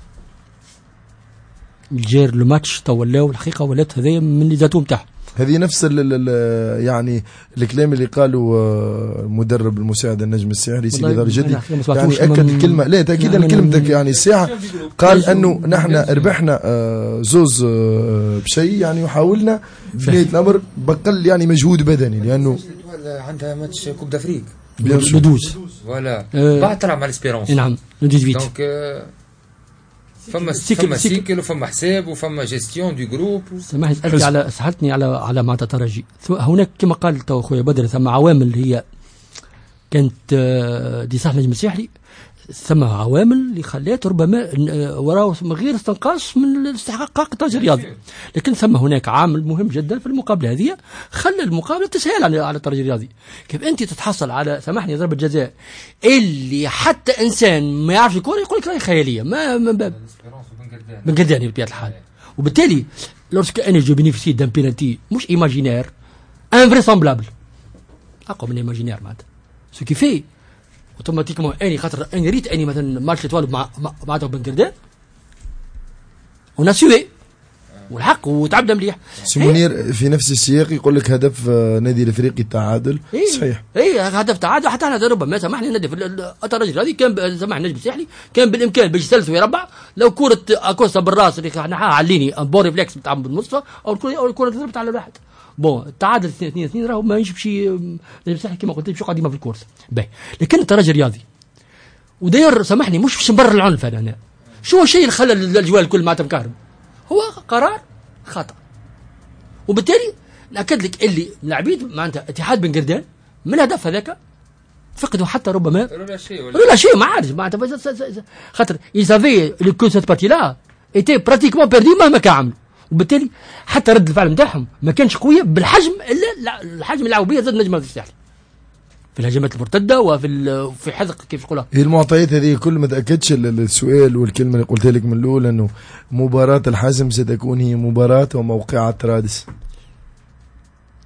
الجير لو ماتش تولاو الحقيقه ولات هذايا من لي زاتو نتاعهم. هذه نفس ال ال يعني الكلام اللي قالوا المدرب المساعد النجم الساحلي سيدي دار الجدي، يعني اكد الكلمه لا تاكيدا لكلمتك يعني الساعه، قال انه نحن ربحنا زوز بشيء يعني وحاولنا في نهايه الامر بقل يعني مجهود بدني لانه عندها ماتش كوب دافريك لو دوز فوالا بعد تلعب مع الاسبيرونس. نعم لو ثمانية عشر. دونك فما فما سيكل وفما حساب وفما جيستيون دو جروب. سامحني سالتني على سالتني على على معناتها ترجي. هناك كما قال تو خويا بدر ثم عوامل هي كانت دي صح نجم الساحلي، ثم عوامل اللي خلات ربما وراه غير استنقاص من استحقاق الترجي الرياضي، لكن ثم هناك عامل مهم جدا في المقابله هذه خلى المقابله تسهل على على الترجي الرياضي. كيف انت تتحصل على سامحني ضربه جزاء اللي حتى انسان ما يعرفش الكره يقول لك راهي خياليه ما, ما بن قردان بطبيعه الحال، وبالتالي لورسك اني جو بينيفيسي دان بينالتي مش ايماجينير انفريسامبلابل اقوى من ايماجينير معناتها سو كي في اوتوماتيكمون اني خاطر اني ريت اني مثلا ماتش يتوالد مع مع بن قردان وناسيوي والحق وتعبنا مليح. سي منير في نفس السياق يقول لك هدف نادي الافريقي التعادل. إيه صحيح اي هدف تعادل، حتى احنا ربما سامحني نادي في الترجي هذه كان سامحني النجم الساحلي كان بالامكان باش يسلس ويربع لو كره اكوستا بالراس اللي نحاها عليني بون ريفلكس بتاع بالمصفى او الكره او الكره ضربت على الواحد. بون التعادل اثنين اثنين راهو ما يمشي النجم الساحلي كما قلت لك قديمه في الكورس باهي، لكن الترجي الرياضي وداير سامحني مش باش نبرر العنف انا هنا. شو الشيء اللي خلى الاجواء الكل معناتها مكهرب؟ هو قرار خطأ، وبالتالي نأكد لك اللي اللاعبين معناتها اتحاد بن قردان من الهدف هذاك فقدوا حتى ربما ولا شيء ولا شيء ما عادش معناتها خاطر يسافي لو كو سيت بارتي لا ايتي براتيكمون بيردي مهما كان عملوا، وبالتالي حتى رد الفعل نتاعهم ما كانش قويه بالحجم الا الحجم العوبيه زاد نجم الساحلي في الهجمات المرتده وفي في حذق كيف يقولها. هي المعطيات هذه كل ما تاكدش السؤال والكلمه اللي قلت لك من الاول انه مباراه الحسم ستكون هي مباراه وموقعة رادس.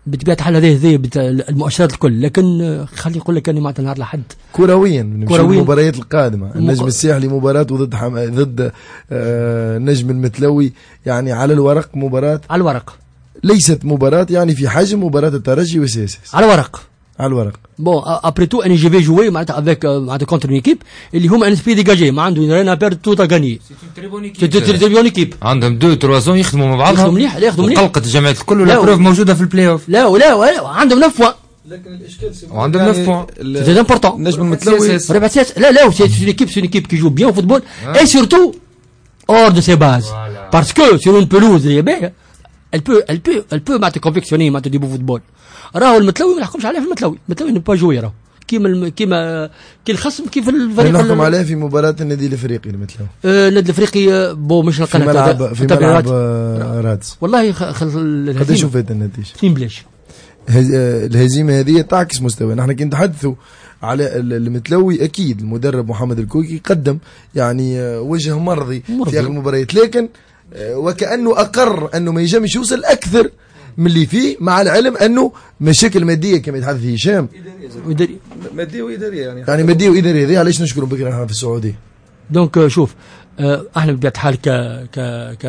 بطبيعه الحال هذه هذه المؤشرات الكل، لكن خليني نقول لك اني معناتها نهار لحد كرويا كرويا المباريات القادمه النجم الساحلي مباراه ضد حم... ضد آه نجم المتلوي، يعني على الورق مباراه على الورق ليست مباراه يعني في حجم مباراه الترجي وسياسي على الورق على الورق. بون ابري تو اني جي في جوي معناتها افيك معناتها كونتر ايكيب اللي هما ان سبي ديجاجي ما عنده رينا بيرد توتا غاني. سي تري بون ايكيب عندهم دو تروا زون يخدموا مع بعضهم، يخدموا مليح يخدموا مليح وقلقت الجماعات الكل ولا بروف موجوده في البلاي اوف. لا ولا ولا عندهم نوف بوان، لكن الاشكال وعندهم نوف بوان سي امبورطون. النجم المتلوي ربع سياس لا لا سي une équipe c'est une équipe qui joue bien au football et surtout hors de ses bases parce que sur une pelouse اللي باهيه elle peut elle peut elle peut معناتها كونفيكسيوني معناتها دي بو فوتبول. راهو المتلوي ما نحكمش عليه في المتلوي، المتلوي نبا جوي راهو كيما كيما كي الخصم كيف الفريق نحكم عليه في مباراة النادي الافريقي المتلوي. آه النادي الافريقي بو مش نلقى في ملعب في ملعب رادس. والله خل قداش شفت النتيجة؟ اثنين بلاش. الهزيمة هذه تعكس مستوى، نحن كي نتحدثوا على المتلوي اكيد المدرب محمد الكوكي قدم يعني وجه مرضي, مرضي. في اخر المباريات، لكن وكأنه اقر انه ما ينجمش يوصل اكثر من اللي فيه، مع العلم انه مشاكل ماديه كما يتحدث هشام اداريه ماديه واداريه يعني يعني ماديه واداريه. هذه علاش نشكروا بكره احنا في السعوديه. دونك شوف احنا بطبيعه الحال ك ك ك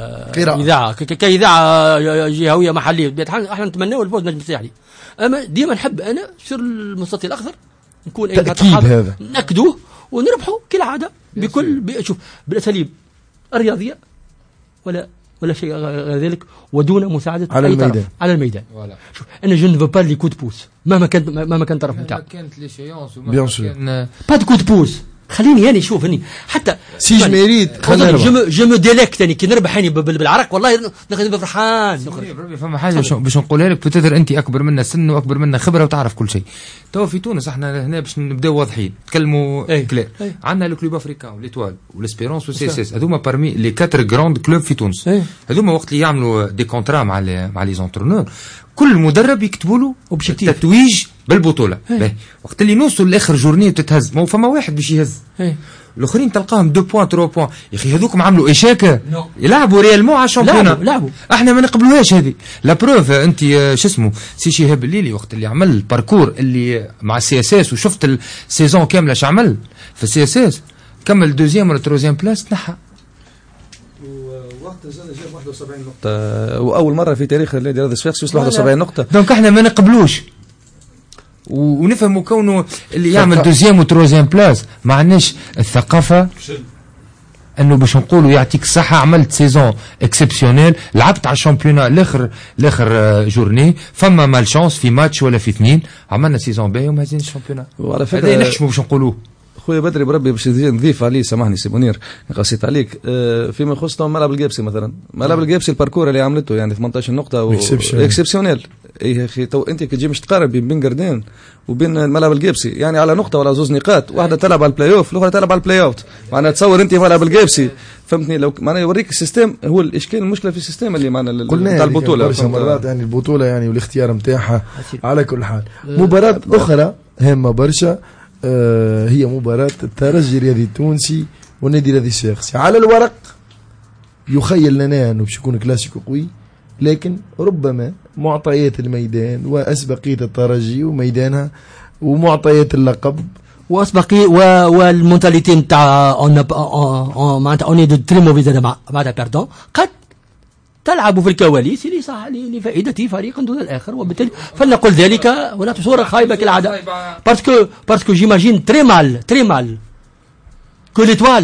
اذاعه كاذاعه جهويه محليه بطبيعه الحال احنا نتمناو الفوز نجم الساحلي، اما ديما نحب انا سر المستطيل الاخضر نكون تاكيد هذا ناكدوه ونربحوا كالعاده بكل شوف بالاساليب الرياضيه ولا ولا شيء غير ذلك، ودون مساعده على اي الميدان. طرف على الميدان. ولا. شوف انا جو نفو با لي كود بوس مهما كان مهما كان الطرف نتاعو، مهما كانت ليشيونس ومهما كان با دو كود بوس. خليني يعني شوف اني حتى سي جو ميريت جو جو مو ديليكت يعني كي نربح يعني بالعرق والله نخرج فرحان. نخرج فما حاجه باش نقولها لك، بتقدر انت اكبر منا سن واكبر منا خبره وتعرف كل شيء. تو في تونس احنا هنا باش نبداو واضحين نتكلموا ايه كلير. ايه عندنا لو كلوب افريكان وليتوال والاسبيرونس والسي اس اس، هذوما بارمي لي كاتر جراند كلوب في تونس. ايه هذوما وقت اللي يعملوا دي كونترا مع لي مع لي زونترونور كل مدرب يكتبوا له تتويج بالبطوله. ايه. وقت اللي نوصل لاخر جورني تتهز، ما فما واحد باش يهز. ايه. الاخرين تلقاهم دو بوان ترو بوان. يا اخي هذوكم عملوا اشاكه يلعبوا ريالمون على الشامبيون. لعبوا لعبوا احنا ما نقبلوهاش هذه. لا بروف انت شو اسمه سي شهاب الليلي وقت اللي عمل الباركور اللي مع السي اس اس وشفت السيزون كامله اش عمل في السي اس اس، كمل دوزيام ولا تروزيام بلاس تنحى. وقت زاد جاب واحد وسبعين نقطه واول مره في تاريخ النادي رادس فاكس يوصل واحد وسبعين نقطه. دونك احنا ما نقبلوش ونفهموا كونه اللي يعمل دوزيام وتروزيام بلاس ما عندناش الثقافه انه باش نقولوا يعطيك الصحه عملت سيزون اكسبسيونيل، لعبت على الشامبيونا الاخر الاخر جورني، فما مال شانس في ماتش ولا في اثنين، عملنا سيزون باهي ومازين الشامبيونا. وعلى فكره هذا نحشموا باش نقولوه. خويا بدري بربي باش نضيف عليه، سامحني سي منير قصيت عليك، اه فيما يخص ملعب القابسي مثلا، ملعب القابسي الباركور اللي عملته يعني ثمانية عشر نقطه و... اكسبسيونيل. يا اخي تو انت كي تجي مش تقارن بين بن قردين وبين الملعب القابسي يعني على نقطه ولا زوز نقاط، واحده تلعب على البلاي اوف الاخرى تلعب على البلاي اوت، معناها تصور انت ملعب القابسي فهمتني. لو معناها يوريك السيستم، هو الاشكال المشكله في السيستم اللي معنا تاع البطوله برشا مرات يعني البطوله يعني والاختيار نتاعها. على كل حال مباراه اخرى هامه برشا آه هي مباراه الترجي الرياضي التونسي والنادي الرياضي الشاخصي. على الورق يخيل لنا انه باش يكون كلاسيكو قوي، لكن ربما معطيات الميدان واسبقيه الترجي وميدانها ومعطيات اللقب واسبقيه والمونتاليتي نتاع معناتها اوني دو تري موفيز بعد بيردون قد تلعب في الكواليس لصح لفائده فريق دون الاخر، وبالتالي فلنقل ذلك ونعطي صوره خايبه كالعاده. باسكو باسكو جيماجين تري مال تري مال كو ليتوال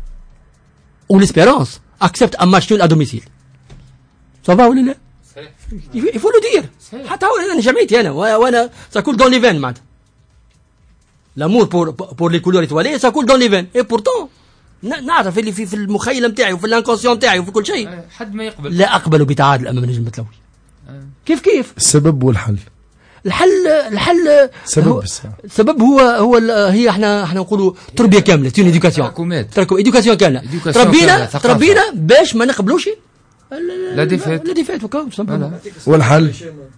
ou l'espérance accepte un match nul à domicile. Ça va ولا لا؟ il faut le dire. حتى هو انا جمعيتي انا وانا ساكول دون لي فين معناتها. l'amour pour pour les couleurs étoilées ساكول دون لي فين et pourtant نعرف اللي في في المخيله نتاعي وفي الانكونسيون نتاعي وفي كل شيء. حد ما يقبل لا اقبل بتعادل امام نجم المتلوي. كيف كيف السبب والحل. الحل الحل سبب السبب هو هو هي احنا احنا نقولوا تربيه كامله، تون ايديوكاسيون تركوا ايديوكاسيون كامله، تربينا تربينا باش ما نقبلوش لا ديفيت لا ديفيت وكا. والحل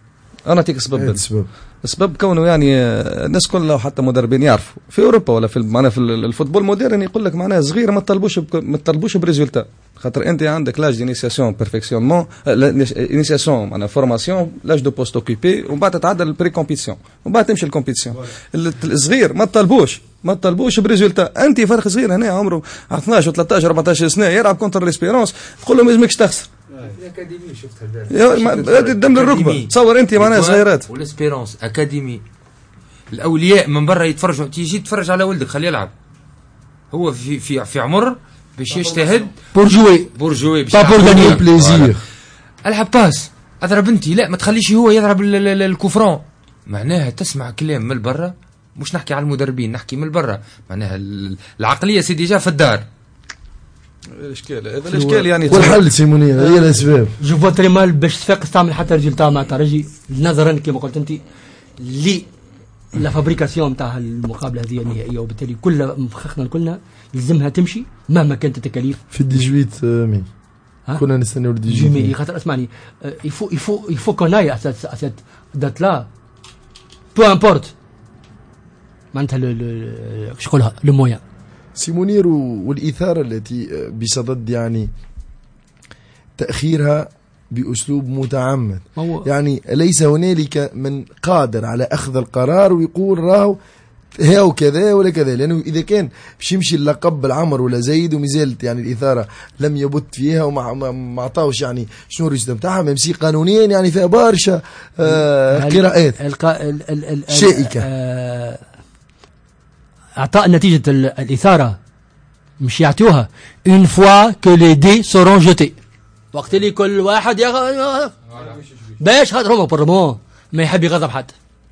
انا نعطيك سبب. السبب سبب كونه يعني الناس كلها حتى مدربين يعرفوا في اوروبا ولا في معناها في الفوتبول مودرن يقول لك معناها صغير ما تطلبوش ما تطلبوش بريزولتا، خاطر انت عندك لاج دينيسياسيون بيرفكسيونمون انيسياسيون معناها فورماسيون لاج دو بوست اوكيبي ومن بعد تتعدى البري كومبيتيسيون ومن بعد تمشي الكومبيتيسيون. الصغير ما تطلبوش ما تطلبوش بريزولتا. انت فرق صغير هنا عمره اثناش وثلاثطاش أربعطاش سنه يلعب كونتر ليسبيرونس تقول له ما يلزمكش تخسر. الاكاديمي شفتها البارح الدم للركبه تصور انت معناها صغيرات والاسبيرونس اكاديمي الاولياء من برا يتفرجوا تيجي تتفرج على ولدك خليه يلعب هو في في في عمر باش يجتهد بور جوي بور جوي با بور غاني بليزير. العب باس اضرب انت لا ما تخليش هو يضرب الكوفرون. معناها تسمع كلام من برا مش نحكي على المدربين نحكي من برا معناها العقليه سي ديجا في الدار. الاشكال هذا الاشكال يعني والحل سيمونير هي الاسباب. جو فوا تري مال باش تفيق تعمل حتى ريزولتا مع ترجي نظرا كما قلت انت لي لا فابريكاسيون نتاع المقابله هذه النهائيه وبالتالي كل مخخنا كلنا يلزمها تمشي مهما كانت التكاليف. في ثمانية عشر مي كنا نستناو ثمانية عشر مي خاطر اسمعني يفو يفو يفو كوناي à cette date là peu importe معناتها شو نقولها لو مويان. سيمونير والإثارة التي بصدد يعني تأخيرها بأسلوب متعمد يعني ليس هنالك من قادر على أخذ القرار ويقول راهو هاو كذا ولا كذا، لأنه إذا كان باش يمشي اللقب بالعمر ولا زايد ومازالت يعني الإثارة لم يبت فيها وما ما عطاوش يعني شنو الريزلت نتاعها ميمسي قانونيا يعني فيها برشا آه قراءات شائكة. آه اعطاء نتيجه الاثاره مش يعطيوها اون فوا كو لي دي سورون جوتي وقت اللي كل واحد ياخذ باش خاطر هما برمون ما يحب يغضب حد.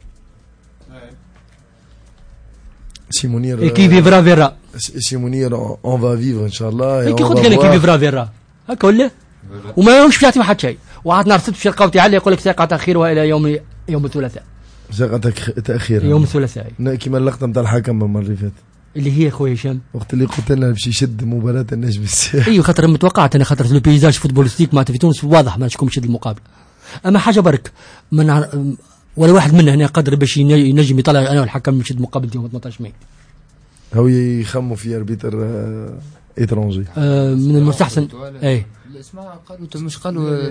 سيمونير كي فيفرا فيرا سيمونير اون فا فيفر ان شاء الله. كي قلت انا كي فيفرا فيرا هكا ولا وما يومش يعطيو حد شيء. واحد نهار السبت في القاو تعلق يقول لك ساقع تاخيرها الى يوم يوم الثلاثاء. ساقع تاخيرها يوم الثلاثاء كيما اللقطه نتاع الحكم المره اللي فاتت اللي هي خويا هشام وقت اللي قلت لنا باش يشد مباراه النجم الساحلي. ايوه خاطر متوقعت انا خاطر لو بيزاج فوتبولستيك معناتها في تونس واضح ما شكون يشد المقابله. اما حاجه برك من ولا واحد منا هنا قادر باش ينجم يطلع انا والحكم يشد مقابله يوم ثمانطاش ماي. هو يخموا في اربيتر ايترونجي آه من المستحسن اي اسمع قالوا مش قالوا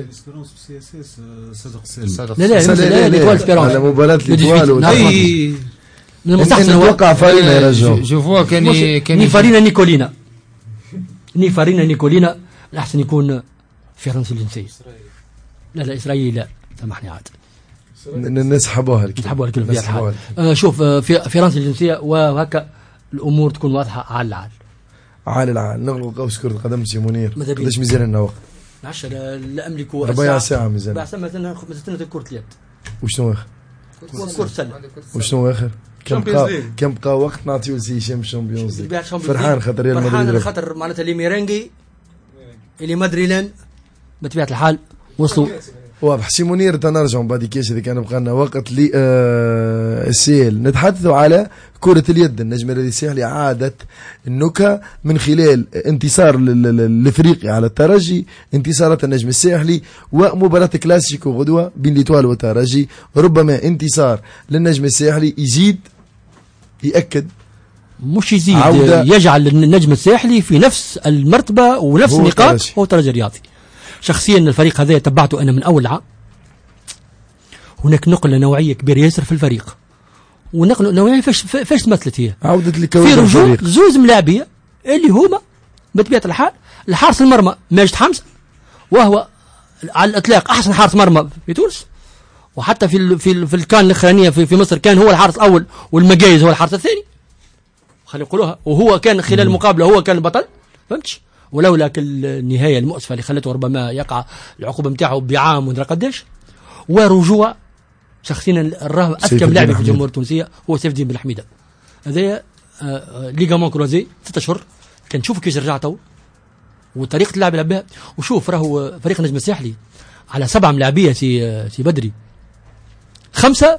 لا لا لا ليتوال سبيرونس على مباراه ليتوال اي من المستحسن وقع فارينا يرجعوا جو فوا كان كان ني فارينا نيكولينا ني فارينا نيكولينا الاحسن يكون فرنسي الجنسيه. لا لا اسرائيلي لا سامحني عاد الناس حبوها الكل حبوها الكل في الحال. آه شوف في فرنسي الجنسيه وهكا الامور تكون واضحه على العال عال العال. نغلق قوس كرة قدم سيمونير قداش ميزان لنا وقت؟ عشرة لا املك ربع ساعة ميزان ربع ساعة مازلنا مازلنا كرة اليد. وشنو اخر؟ كرة السلة. وشنو اخر؟ كم بقى كم بقى وقت نعطيو لسي هشام الشامبيونز ليغ؟ فرحان خاطر ريال مدريد فرحان خاطر معناتها اللي ميرينغي اللي مدريلان بطبيعة الحال وصلوا واضح. سيمونير تنرجع بعد كاش اذا كان بقى لنا وقت لي آه السيل نتحدثوا على كرة اليد. النجم الرياضي الساحلي عادت النكهة من خلال انتصار الافريقي على الترجي، انتصارات النجم الساحلي ومباراة كلاسيكو غدوة بين ليتوال والترجي. ربما انتصار للنجم الساحلي يزيد يأكد مش يزيد يجعل النجم الساحلي في نفس المرتبة ونفس النقاط هو الترجي الرياضي. شخصيا الفريق هذا تبعته انا من اول عام. هناك نقله نوعيه كبيره ياسر في الفريق ونقله نوعيه فاش فاش تمثلت هي عوده لكون في رجوع زوز ملاعبيه اللي هما بطبيعه الحال الحارس المرمى ماجد حمزه وهو على الاطلاق احسن حارس مرمى في تونس وحتى في ال في ال في الكان الاخرانيه في, في مصر كان هو الحارس الاول والمجايز هو الحارس الثاني خلينا نقولوها وهو كان خلال المقابله هو كان البطل فهمتش ولولا النهايه المؤسفه اللي خلته ربما يقع العقوبه نتاعو بعام وندرى قداش. ورجوع شخصيا الراهو اذكى لاعب في الجمهوريه التونسيه هو سيف الدين بن حميده. هذايا ليغامون كروزي ستة اشهر كان تشوف كيفاش رجع تو وطريقه اللعب اللي بها. وشوف راهو فريق النجم الساحلي على سبعه ملاعبيه سي سي بدري خمسه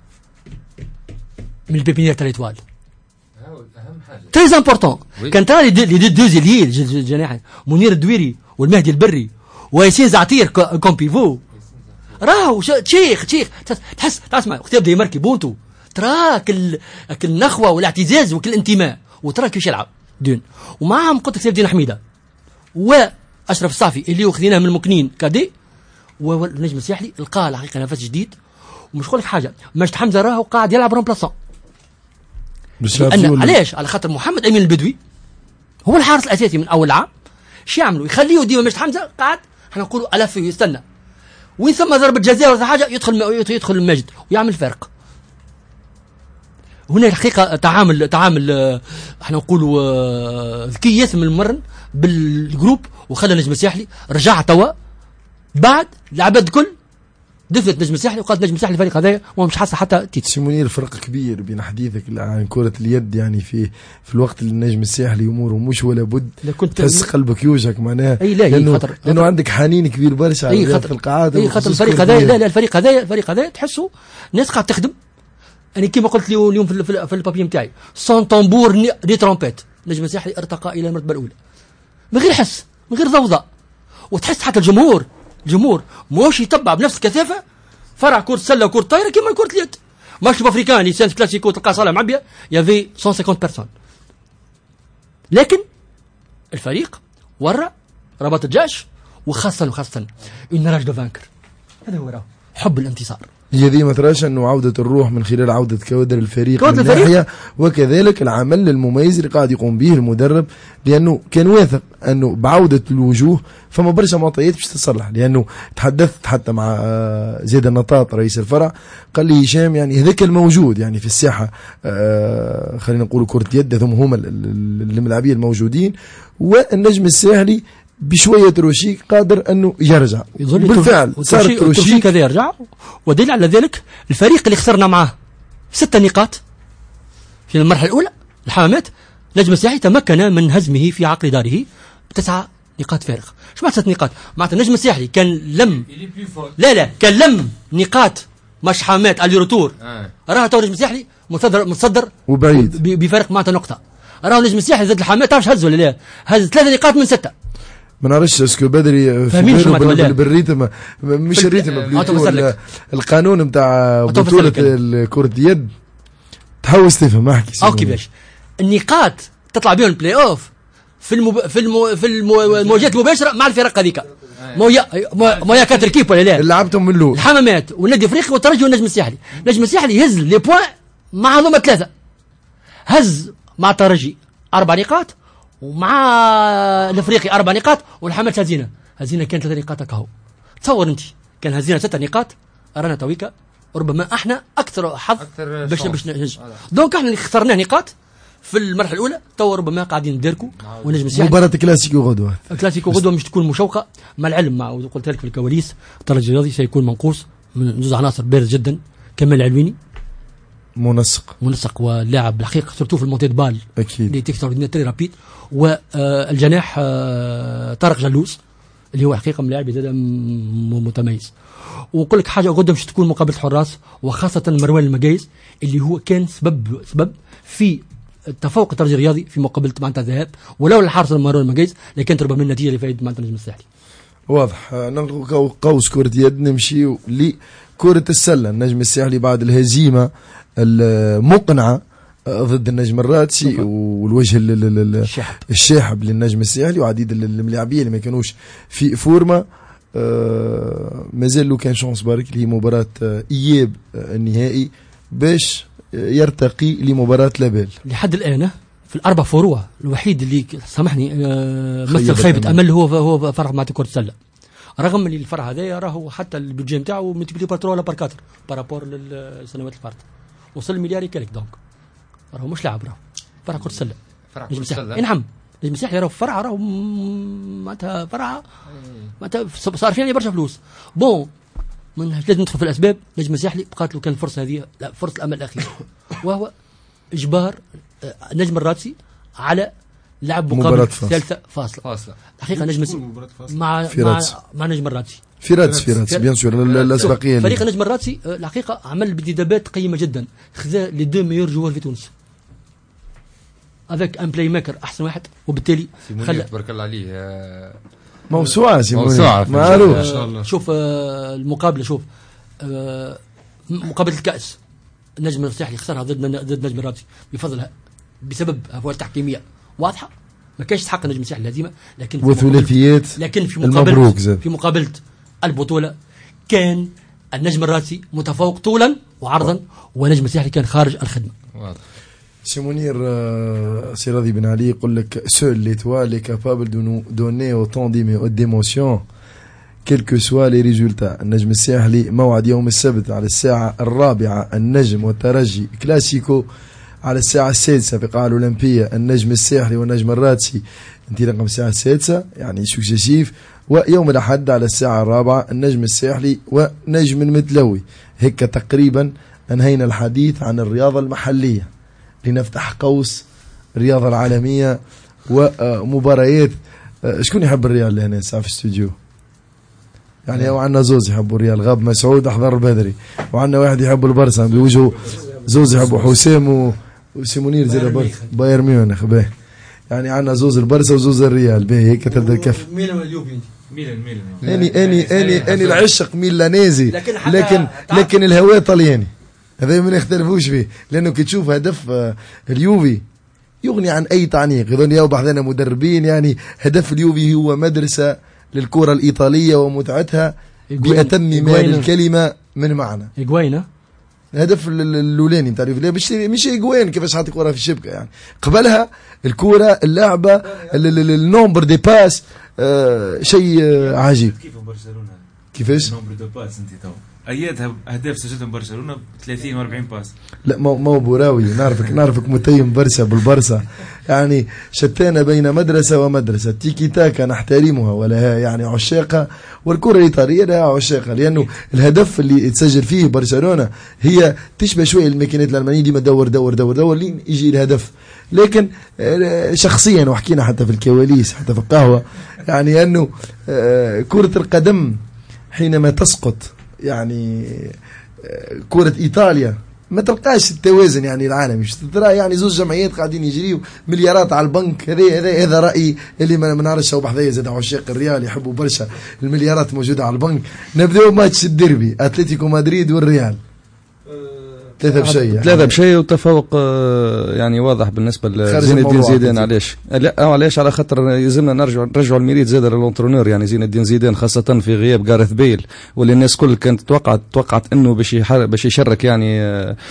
من البيبينير تاع ليتوال تريز امبورتون. كان ترى لي دي دوزيليي الجناحي منير الدويري والمهدي البري وياسين زعتير كوم بيفو راهو شيخ شيخ تحس تسمع وقت يبدا يمركي بونتو تراك النخوه والاعتزاز وكل الانتماء وتراك كيفاش يلعب دون ومعهم قلت لك سيف الدين حميده واشرف الصافي اللي واخذينه من المكنين كادي والنجم الساحلي لقى الحقيقه نفس جديد. ومش نقول لك حاجه مجد حمزه راهو قاعد يلعب رومبلاسون لأن علاش على خاطر محمد امين البدوي هو الحارس الاساسي من اول عام. شو يعملوا يخليه ديما مجد حمزه قاعد احنا نقولوا الاف يستنى وين ثم ضربه جزاء ولا حاجه يدخل يدخل المجد ويعمل فرق. هنا الحقيقه تعامل تعامل احنا نقولوا ذكي ياسر من المرن بالجروب وخلى النجم الساحلي رجع توا بعد العباد الكل دفت نجم الساحلي وقالت نجم الساحلي الفريق هذايا ومش حاسه حتى تيت. سي منير فرق كبير بين حديثك عن كرة اليد يعني في في الوقت اللي النجم الساحلي اموره مش ولا بد تحس قلبك يوجك معناها اي لا لانه, خطر لأنه عندك حنين كبير برشا اي خطر في القاعات اي خاطر الفريق هذايا لا لا الفريق هذايا الفريق هذايا تحسوا ناس قاعد تخدم. انا كما قلت لي اليوم في في البابي نتاعي سون طنبور دي ترومبيت نجم الساحلي ارتقى الى المرتبه الاولى من غير حس من غير ضوضاء. وتحس حتى الجمهور الجمهور موش يتبع بنفس الكثافه فرع كرة سله وكرة طايره كما كرة اليد. ماتش افريكاني سانس كلاسيكو تلقى صاله معبيه يافي مئة وخمسين بيرسون لكن الفريق ورا رباط الجيش وخاصه وخاصه اون راج دو فانكر هذا هو راه حب الانتصار. هي دي مثلاش انه عودة الروح من خلال عودة كوادر الفريق كوادر من ناحية وكذلك العمل المميز اللي قاعد يقوم به المدرب لانه كان واثق انه بعودة الوجوه فما برشا معطيات باش تتصلح. لانه تحدثت حتى مع زيد النطاط رئيس الفرع قال لي هشام يعني هذاك الموجود يعني في الساحة خلينا نقول كرة يد هم هما الملاعبين الموجودين والنجم الساحلي بشوية روشيك قادر أنه يرجع بالفعل صار روشيك هذا يرجع. ودليل على ذلك الفريق اللي خسرنا معاه ستة نقاط في المرحلة الأولى الحمامات نجم الساحلي تمكن من هزمه في عقر داره بتسعة نقاط فارغ. شو معناتها ست نقاط؟ معناتها النجم الساحلي كان لم لا لا كان لم نقاط مش حمامات على روتور آه. راه تو نجم الساحلي متصدر متصدر وبعيد بفارق معناتها نقطة. راه نجم الساحلي زاد الحمامات تعرفش هز ولا لا؟ هز ثلاثة نقاط من ستة. ما نعرفش اسكو بدري في بالريتم مش الريتم القانون نتاع بطولة كرة اليد تحوس تفهم احكي او كيفاش النقاط تطلع بهم البلاي اوف في المب... في الم... في المواجهات المباشره مع الفرق هذيك مويا مويا كاتر كيب ولا لا اللي لعبتهم من الاول الحمامات والنادي الافريقي والترجي والنجم الساحلي. النجم الساحلي يهز لي بوان مع هذوما ثلاثه هز مع الترجي اربع نقاط ومع الافريقي اربع نقاط والحمامات هزينه هزينه كانت ثلاث نقاط هكاهو. تصور انت كان هزينه ستة نقاط رانا تويكا ربما احنا اكثر حظ باش باش نهز دونك احنا اللي خسرناه نقاط في المرحله الاولى تو ربما قاعدين نديركوا ونجم الساحلي. مباراه كلاسيكو غدوه كلاسيكو غدوه مش تكون مشوقه مع العلم مع قلت لك في الكواليس الترجي الرياضي سيكون منقوص من جزء عناصر بارز جدا كمال العلويني منسق منسق ولاعب بالحقيقه سورتو في المونتي بال اكيد اللي تكتور تري رابيد والجناح طارق جلوس اللي هو حقيقه ملاعب زاد متميز. ونقول لك حاجه قدام مش تكون مقابله حراس وخاصه مروان المقايس اللي هو كان سبب سبب في تفوق الترجي الرياضي في مقابله معناتها الذهاب ولو الحارس مروان المقايس لكانت ربما النتيجه اللي فايد معناتها النجم الساحلي. واضح. نلقوا قوس كره يد نمشي لكره السله. النجم الساحلي بعد الهزيمه المقنعه ضد النجم الراتسي والوجه الشاحب للنجم الساحلي وعديد الملاعبين اللي ما كانوش في فورما آه مازال له كان شانس بارك اللي هي مباراة آه اياب آه النهائي باش آه يرتقي لمباراة لابال. لحد الان في الاربع فروع الوحيد اللي سامحني آه مثل خيبة امل هو هو فرع مع كرة السلة رغم اللي الفرع هذايا راهو حتى البيدجي نتاعو ملتيبلي بار ثلاثة ولا بار أربعة بارابور للسنوات الفارطة وصل مليار كالك دونك راهو مش لاعب راهو فرع كرة السلة فرع كرة السلة نعم نجم الساحلي راهو فرع راهو معناتها فرع معناتها صار فيها برشا فلوس. بون من لازم ندخل في الاسباب. نجم الساحلي بقات له كان الفرصه هذه لا فرصه الامل الاخير وهو اجبار نجم الراتسي على لعب مقابله ثالثه فاصله فاصله حقيقه نجم مع مع, مع نجم الراتسي في راتس في راتس بيان سور الاسبقيه فريق نجم الراتسي الحقيقه عمل بديدابات قيمه جدا خذا لي دو ميور جوار في تونس افيك ان بلاي ميكر احسن واحد وبالتالي خلى تبارك الله عليه موسوعه موسوعه معروف. ان شاء الله. شوف آه المقابله، شوف آه مقابله الكاس النجم الساحلي خسرها ضد ضد نجم الرابطي بفضلها بسبب اهوال تحكيميه واضحه، ما كانش تحقق النجم الساحلي الهزيمه، لكن وثلاثيات لكن في مقابله في مقابله البطوله كان النجم الراسي متفوق طولا وعرضا، ونجم الساحلي كان خارج الخدمه. واضح. سي منير سي راضي بن علي يقول لك seul l'étoile est capable de nous donner autant d'émotions quels que soient les résultats. النجم الساحلي موعد يوم السبت على الساعة الرابعة، النجم والترجي كلاسيكو على الساعة السادسة في قاعة الأولمبية، النجم الساحلي والنجم الرادسي انطلاقا من الساعة السادسة يعني سكسيسيف، ويوم الأحد على الساعة الرابعة النجم الساحلي ونجم المتلوي. هيك تقريبا أنهينا الحديث عن الرياضة المحلية لنفتح قوس الرياضة العالمية ومباريات. شكون يحب الريال لهنا ساعة في الاستوديو؟ يعني وعندنا زوز يحبوا الريال، غاب مسعود أحضر بدري، وعندنا واحد يحب البرسا بوجهه، زوز يحبوا حسام وسيمونير زي بايرن ميونخ به. يعني عندنا زوز البرسا وزوز الريال به، هيك تبدا الكف. ميلان واليوفي ميلان ميلان اني اني اني اني العشق ميلانيزي، لكن لكن, لكن الهواء طلياني، هذا ما نختلفوش فيه، لانه كي تشوف هدف اليوفي يغني عن اي تعليق. يظن يا بعضنا مدربين، يعني هدف اليوفي هو مدرسه للكره الايطاليه ومتعتها باتم ما الكلمه من معنى. إيغوين الهدف الاولاني نتاع اليوفي مش مش إيغوين كيفاش حاط الكره في الشبكه، يعني قبلها الكره اللعبه النومبر دي باس آه شيء آه عجيب. كيف برشلونه كيفاش نومبر دي باس انت تو ايات اهداف سجلتهم برشلونه ب ثلاثين و أربعين باس. لا مو مو بوراوي، نعرفك نعرفك متيم برشا بالبرصه، يعني شتان بين مدرسه ومدرسه. تيكي تاكا نحترمها ولها يعني عشاقها، والكره الايطاليه لها عشاقها، لانه الهدف اللي يتسجل فيه برشلونه هي تشبه شويه الماكينات الالمانيه، ديما دور دور دور دور لين يجي الهدف. لكن شخصيا وحكينا حتى في الكواليس حتى في القهوه، يعني انه كره القدم حينما تسقط يعني كرة إيطاليا ما تلقاش التوازن يعني العالمي، مش ترى يعني زوج جمعيات قاعدين يجريوا مليارات على البنك. هذا هذا هذا رأيي اللي ما نعرفش. وبحذايا زاد عشاق الريال يحبوا برشا المليارات موجودة على البنك. نبداو ماتش الديربي أتلتيكو مدريد والريال ثلاثة بشيء ثلاثة بشيء وتفوق يعني واضح بالنسبة لزين الدين زيدان. علاش؟ لا علاش؟ على خاطر يلزمنا نرجع نرجعوا الميريت زاد للونترونور، يعني زين الدين زيدان خاصة في غياب جارث بيل، واللي الناس كل كانت توقعت توقعت انه باش باش يشارك يعني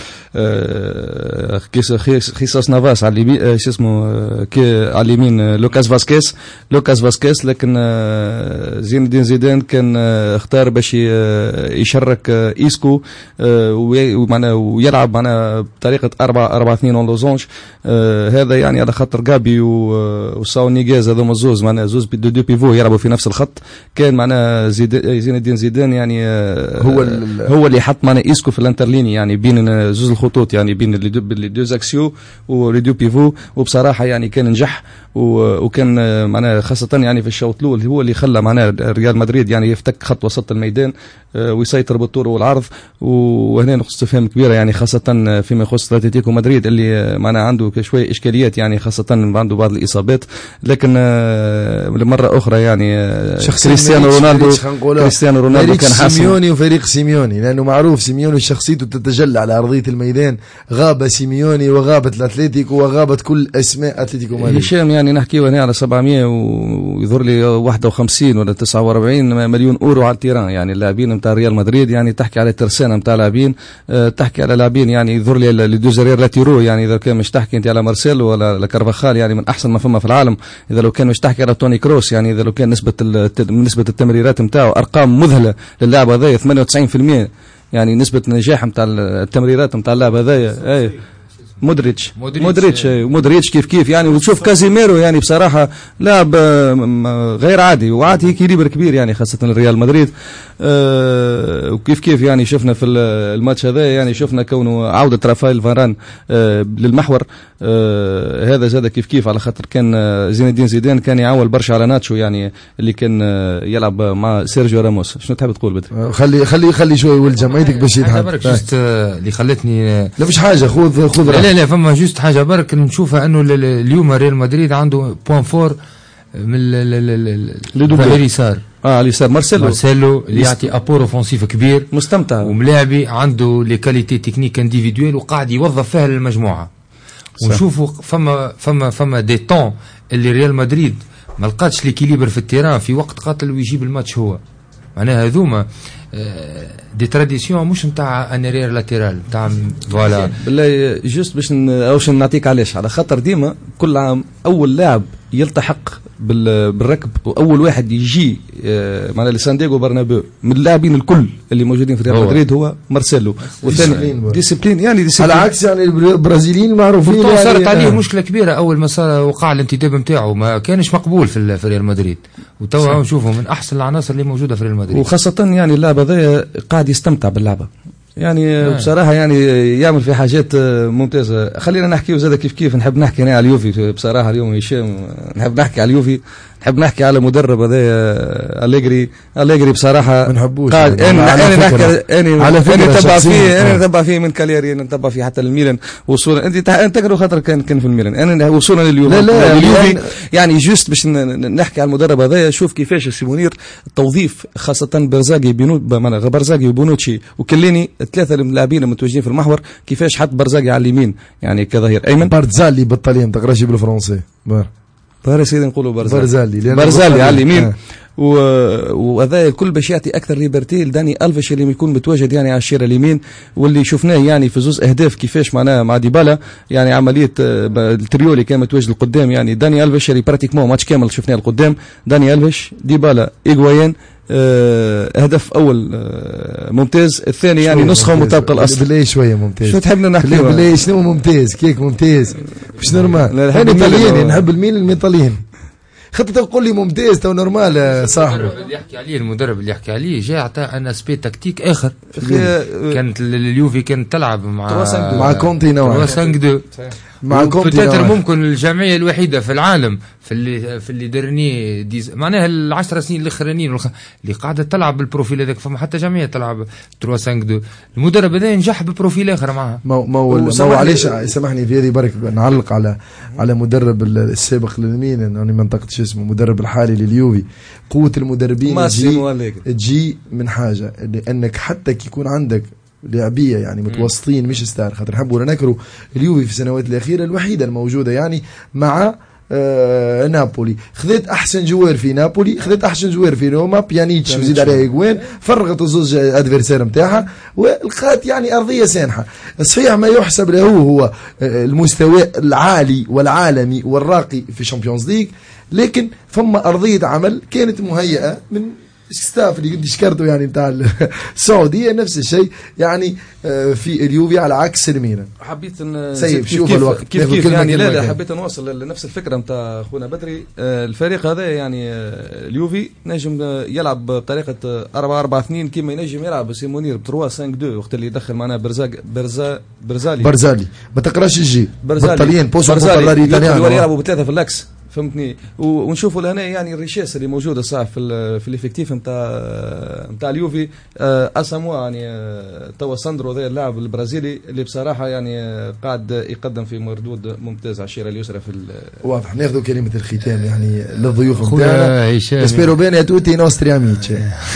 خيساس نافاس على اليمين، شو اسمه على اليمين لوكاس فاسكيز لوكاس فاسكيز لكن زين الدين زيدان كان اختار باش يشارك ايسكو ومعناه ويلعب معنا بطريقه أربعة أربعة اثنين اون لوزونج. آه هذا يعني على خاطر غابي وساو نيغاز هذوما زوز معناها زوز دو دو بيفو يلعبوا في نفس الخط. كان معنا زيد زين الدين زيدان يعني آه هو هو اللي حط معنا ايسكو في الانترليني، يعني بين زوز الخطوط، يعني بين لي دو زاكسيو ولي دو بيفو، وبصراحه يعني كان نجح وكان معنا خاصه يعني في الشوط الاول هو اللي خلى معنا ريال مدريد يعني يفتك خط وسط الميدان آه ويسيطر بالطول والعرض. وهنا نقطه استفهام كبيره يعني خاصه فيما يخص اتلتيكو مدريد اللي معنا عنده شويه اشكاليات، يعني خاصه عنده بعض الاصابات. لكن لمره اخرى يعني كريستيانو رونالدو كريستيانو رونالدو كان حاسم سيميوني وفريق سيميوني، لانه معروف سيميوني شخصيته تتجلى على ارضيه الميدان. غاب سيميوني وغابت الاتليتيكو وغابت كل اسماء اتلتيكو مدريد. هشام يعني نحكيو هنا على سبعمية ويظهر لي واحد وخمسين ولا تسعة وأربعين مليون اورو على التيران، يعني اللاعبين نتاع ريال مدريد يعني تحكي على ترسانه نتاع لاعبين، تحكي على لاعبين يعني يظهر لي لي دو زارير لاتيرو، يعني اذا كان مش تحكي انت على مارسيلو ولا كارفاخال يعني من احسن ما فما في العالم، اذا لو كان مش تحكي على توني كروس، يعني اذا لو كان نسبه نسبه التمريرات نتاعو ارقام مذهله للاعب هذايا ثمانية وتسعين بالمئة، يعني نسبه النجاح نتاع التمريرات نتاع اللاعب هذايا. اي مودريتش مودريتش مودريتش كيف كيف يعني. وتشوف كازيميرو يعني بصراحه لاعب غير عادي، وعاد هيك كاليبر كبير يعني خاصه الريال مدريد. أه وكيف كيف يعني شفنا في الماتش هذا يعني شفنا كونه عوده رافائيل فاران أه للمحور. أه هذا زاد كيف كيف على خاطر كان زين الدين زيدان كان يعول برشا على ناتشو يعني اللي كان يلعب مع سيرجيو راموس. شنو تحب تقول بدري؟ خلي خلي خلي شوي ولد جمعيتك باش يضحك. برك جست اللي خلتني لا مش حاجه، خذ خذ لا لا فما جست حاجه برك نشوفها انه اليوم ريال مدريد عنده بوان فور من الظهير يسار اه على اليسار مارسيلو مارسيلو اللي يعطي ابور اوفونسيف كبير مستمتع وملاعبي عنده لي كاليتي تكنيك انديفيدويل وقاعد يوظف فيها للمجموعه. ونشوفوا فما فما فما دي طون اللي ريال مدريد ما لقاتش ليكيليبر في التيران في وقت قاتل ويجيب الماتش هو. معناها هذوما دي تراديسيون مش نتاع انيرير لاتيرال نتاع فوالا. بالله جوست باش اوش نعطيك علاش، على خاطر ديما كل عام اول لاعب يلتحق بالركب واول واحد يجي معنا لسانديغو برنابيو من اللاعبين الكل اللي موجودين في ريال مدريد هو مارسيلو. والثاني ديسيبلين يعني ديسيبلين على عكس يعني البرازيليين معروفين يعني صارت عليه مشكله كبيره اول ما صار وقع الانتداب نتاعو ما كانش مقبول في ريال مدريد وتوا نشوفه من احسن العناصر اللي موجوده في ريال مدريد. وخاصه يعني اللاعب هذا قاعد يستمتع باللعبه يعني آه. بصراحه يعني يعمل في حاجات ممتازه. خلينا نحكي وزاد كيف كيف نحب نحكي انا على اليوفي بصراحه اليوم هشام نحب نحكي على اليوفي نحب نحكي على مدرب هذا أليجري. أليجري بصراحه ما نحبوش انا انا نحكي انا على فكره انا نتبع فيه انا نتبع فيه من كالياري نتبع فيه حتى الميلان وصولا انت انت تقرا خاطر كان كان في الميلان انا وصولا لليوفي. لا لا اليوفي يعني جوست باش نحكي على المدرب هذا. شوف كيفاش سيمونير التوظيف خاصه برزاقي بينو برزاقي وبونوتشي وكليني الثلاثه اللاعبين المتواجدين في المحور كيفاش حط برزاقي على اليمين يعني كظهير ايمن. بارزالي بالطليان تقراش بالفرنسي بار سيدي نقولوا برزالي برزالي برزالي على اليمين آه. وهذا الكل باش يعطي اكثر ليبرتي لداني الفيش اللي يكون متواجد يعني على الشيره اليمين واللي شفناه يعني في زوز اهداف كيفاش معناها مع ديبالا يعني عمليه التريو اللي كان متواجد القدام يعني داني الفيش اللي براتيكمون ماتش كامل شفناه القدام داني الفيش ديبالا ايغوايان هدف اول ممتاز الثاني يعني نسخه مطابقه الاصل. بالله شويه ممتاز شو تحبنا نحكي بالله شنو ممتاز كيك ممتاز مش نورمال. انا ايطاليين نحب الميل الميطاليين خطة تقول لي ممتاز تو نورمال صاحبي. المدرب اللي يحكي عليه المدرب اللي يحكي عليه جاء عطى ان اسبي تكتيك اخر. كانت اليوفي كانت تلعب مع مع كونتي نوعا خمسة مع كونتي ممكن الجمعيه الوحيده في العالم في اللي في اللي درني ديز معناها العشر سنين الاخرانيين اللي قاعده تلعب بالبروفيل هذاك فما حتى جمعيه تلعب ثلاثة خمسة اثنين. المدرب هذا نجح ببروفيل اخر معها. ما ما ما علاش سامحني في هذه برك نعلق على على مدرب السابق للمين اني ما نطقتش اسمه المدرب الحالي لليوفي. قوه المدربين تجي, تجي من حاجه انك حتى كي يكون عندك لاعبيه يعني متوسطين مش ستار خاطر نحبوا نذكروا اليوفي في السنوات الاخيره الوحيده الموجوده يعني مع آه نابولي خذت احسن جوار في نابولي خذت احسن جوار في روما بيانيتش وزيد عليها اجوان فرغت الزوج ادفيرسير نتاعها ولقات يعني ارضيه سانحه. صحيح ما يحسب له هو المستوى العالي والعالمي والراقي في الشامبيونز ليج لكن فما ارضيه عمل كانت مهيئه من ستاف اللي كنت شكرته يعني بتاع السعوديه نفس الشيء يعني في اليوفي على عكس الميلان. حبيت ان سيب كيف شوف الوقت كيف, كيف يعني لا لا حبيت نوصل لنفس الفكره نتاع اخونا بدري. الفريق هذا يعني اليوفي نجم يلعب بطريقه أربعة أربعة اثنين كما ينجم يلعب سيمونير ب ثلاثة خمسة اثنين وقت اللي يدخل معنا برزاق برزا برزالي برزالي ما تقراش الجي بالطليان بوسو بوبولاري ايطاليان يلعبوا بثلاثه في الاكس فهمتني. ونشوفوا لهنا يعني الريشيس اللي موجوده صح في في الافكتيف نتاع نتاع اليوفي اساموا يعني توا ساندرو ذا اللاعب البرازيلي اللي بصراحه يعني قاعد يقدم في مردود ممتاز على الشيره اليسرى في واضح. ناخذ كلمه الختام يعني للضيوف نتاعنا اسبيرو بيني توتي نوستري اميتش.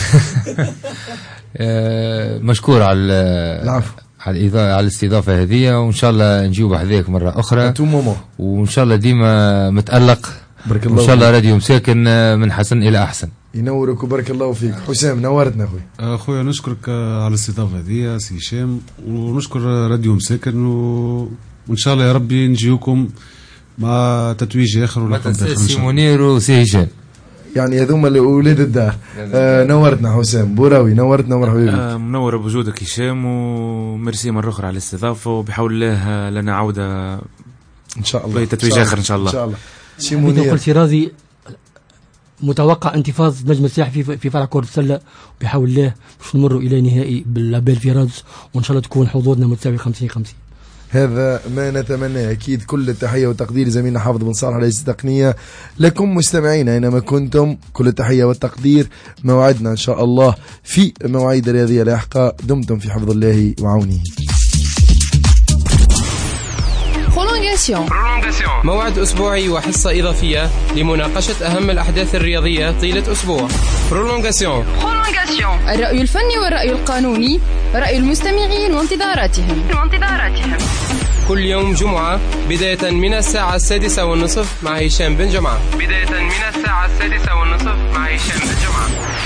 مشكور على العفو على الإضاءة على الاستضافة هذه وإن شاء الله نجيب حذاك مرة أخرى وإن شاء الله ديما متألق بارك الله وإن شاء الله راديو مساكن من حسن إلى أحسن. ينورك وبارك الله فيك. حسام نورتنا أخوي. أخويا نشكرك على الاستضافة هذه سي هشام ونشكر راديو مساكن و... وإن شاء الله يا ربي نجيوكم مع تتويج آخر ولا ما تنسى سي منير وسي هشام يعني هذوما اولاد الدار. آه نورتنا حسام بوراوي نورتنا ومرحبا بك. آه منور بوجودك هشام وميرسي مره اخرى على الاستضافه وبحول الله لنا عوده ان شاء الله بتتويج اخر ان شاء الله. ان شاء الله. شيمونير قلت راضي متوقع انتفاض نجم الساحل في في فرع كره السله بحول الله باش نمروا الى نهائي باللابيل فيراز وان شاء الله تكون حظوظنا متساوي خمسين خمسين. هذا ما نتمناه. أكيد كل التحية والتقدير لزميلنا حافظ بن صالح رئيس التقنية. لكم مستمعينا أينما كنتم كل التحية والتقدير. موعدنا إن شاء الله في مواعيد رياضية لاحقة. دمتم في حفظ الله وعونه. برولونغاسيون. موعد أسبوعي وحصة إضافية لمناقشة أهم الأحداث الرياضية طيلة أسبوع. برولونغاسيون. الرأي الفني والرأي القانوني، رأي المستمعين وانتظاراتهم. كل يوم جمعة بداية من الساعة السادسة والنصف مع هشام بن جمعة. بداية من الساعة السادسة والنصف مع هشام بن جمعة.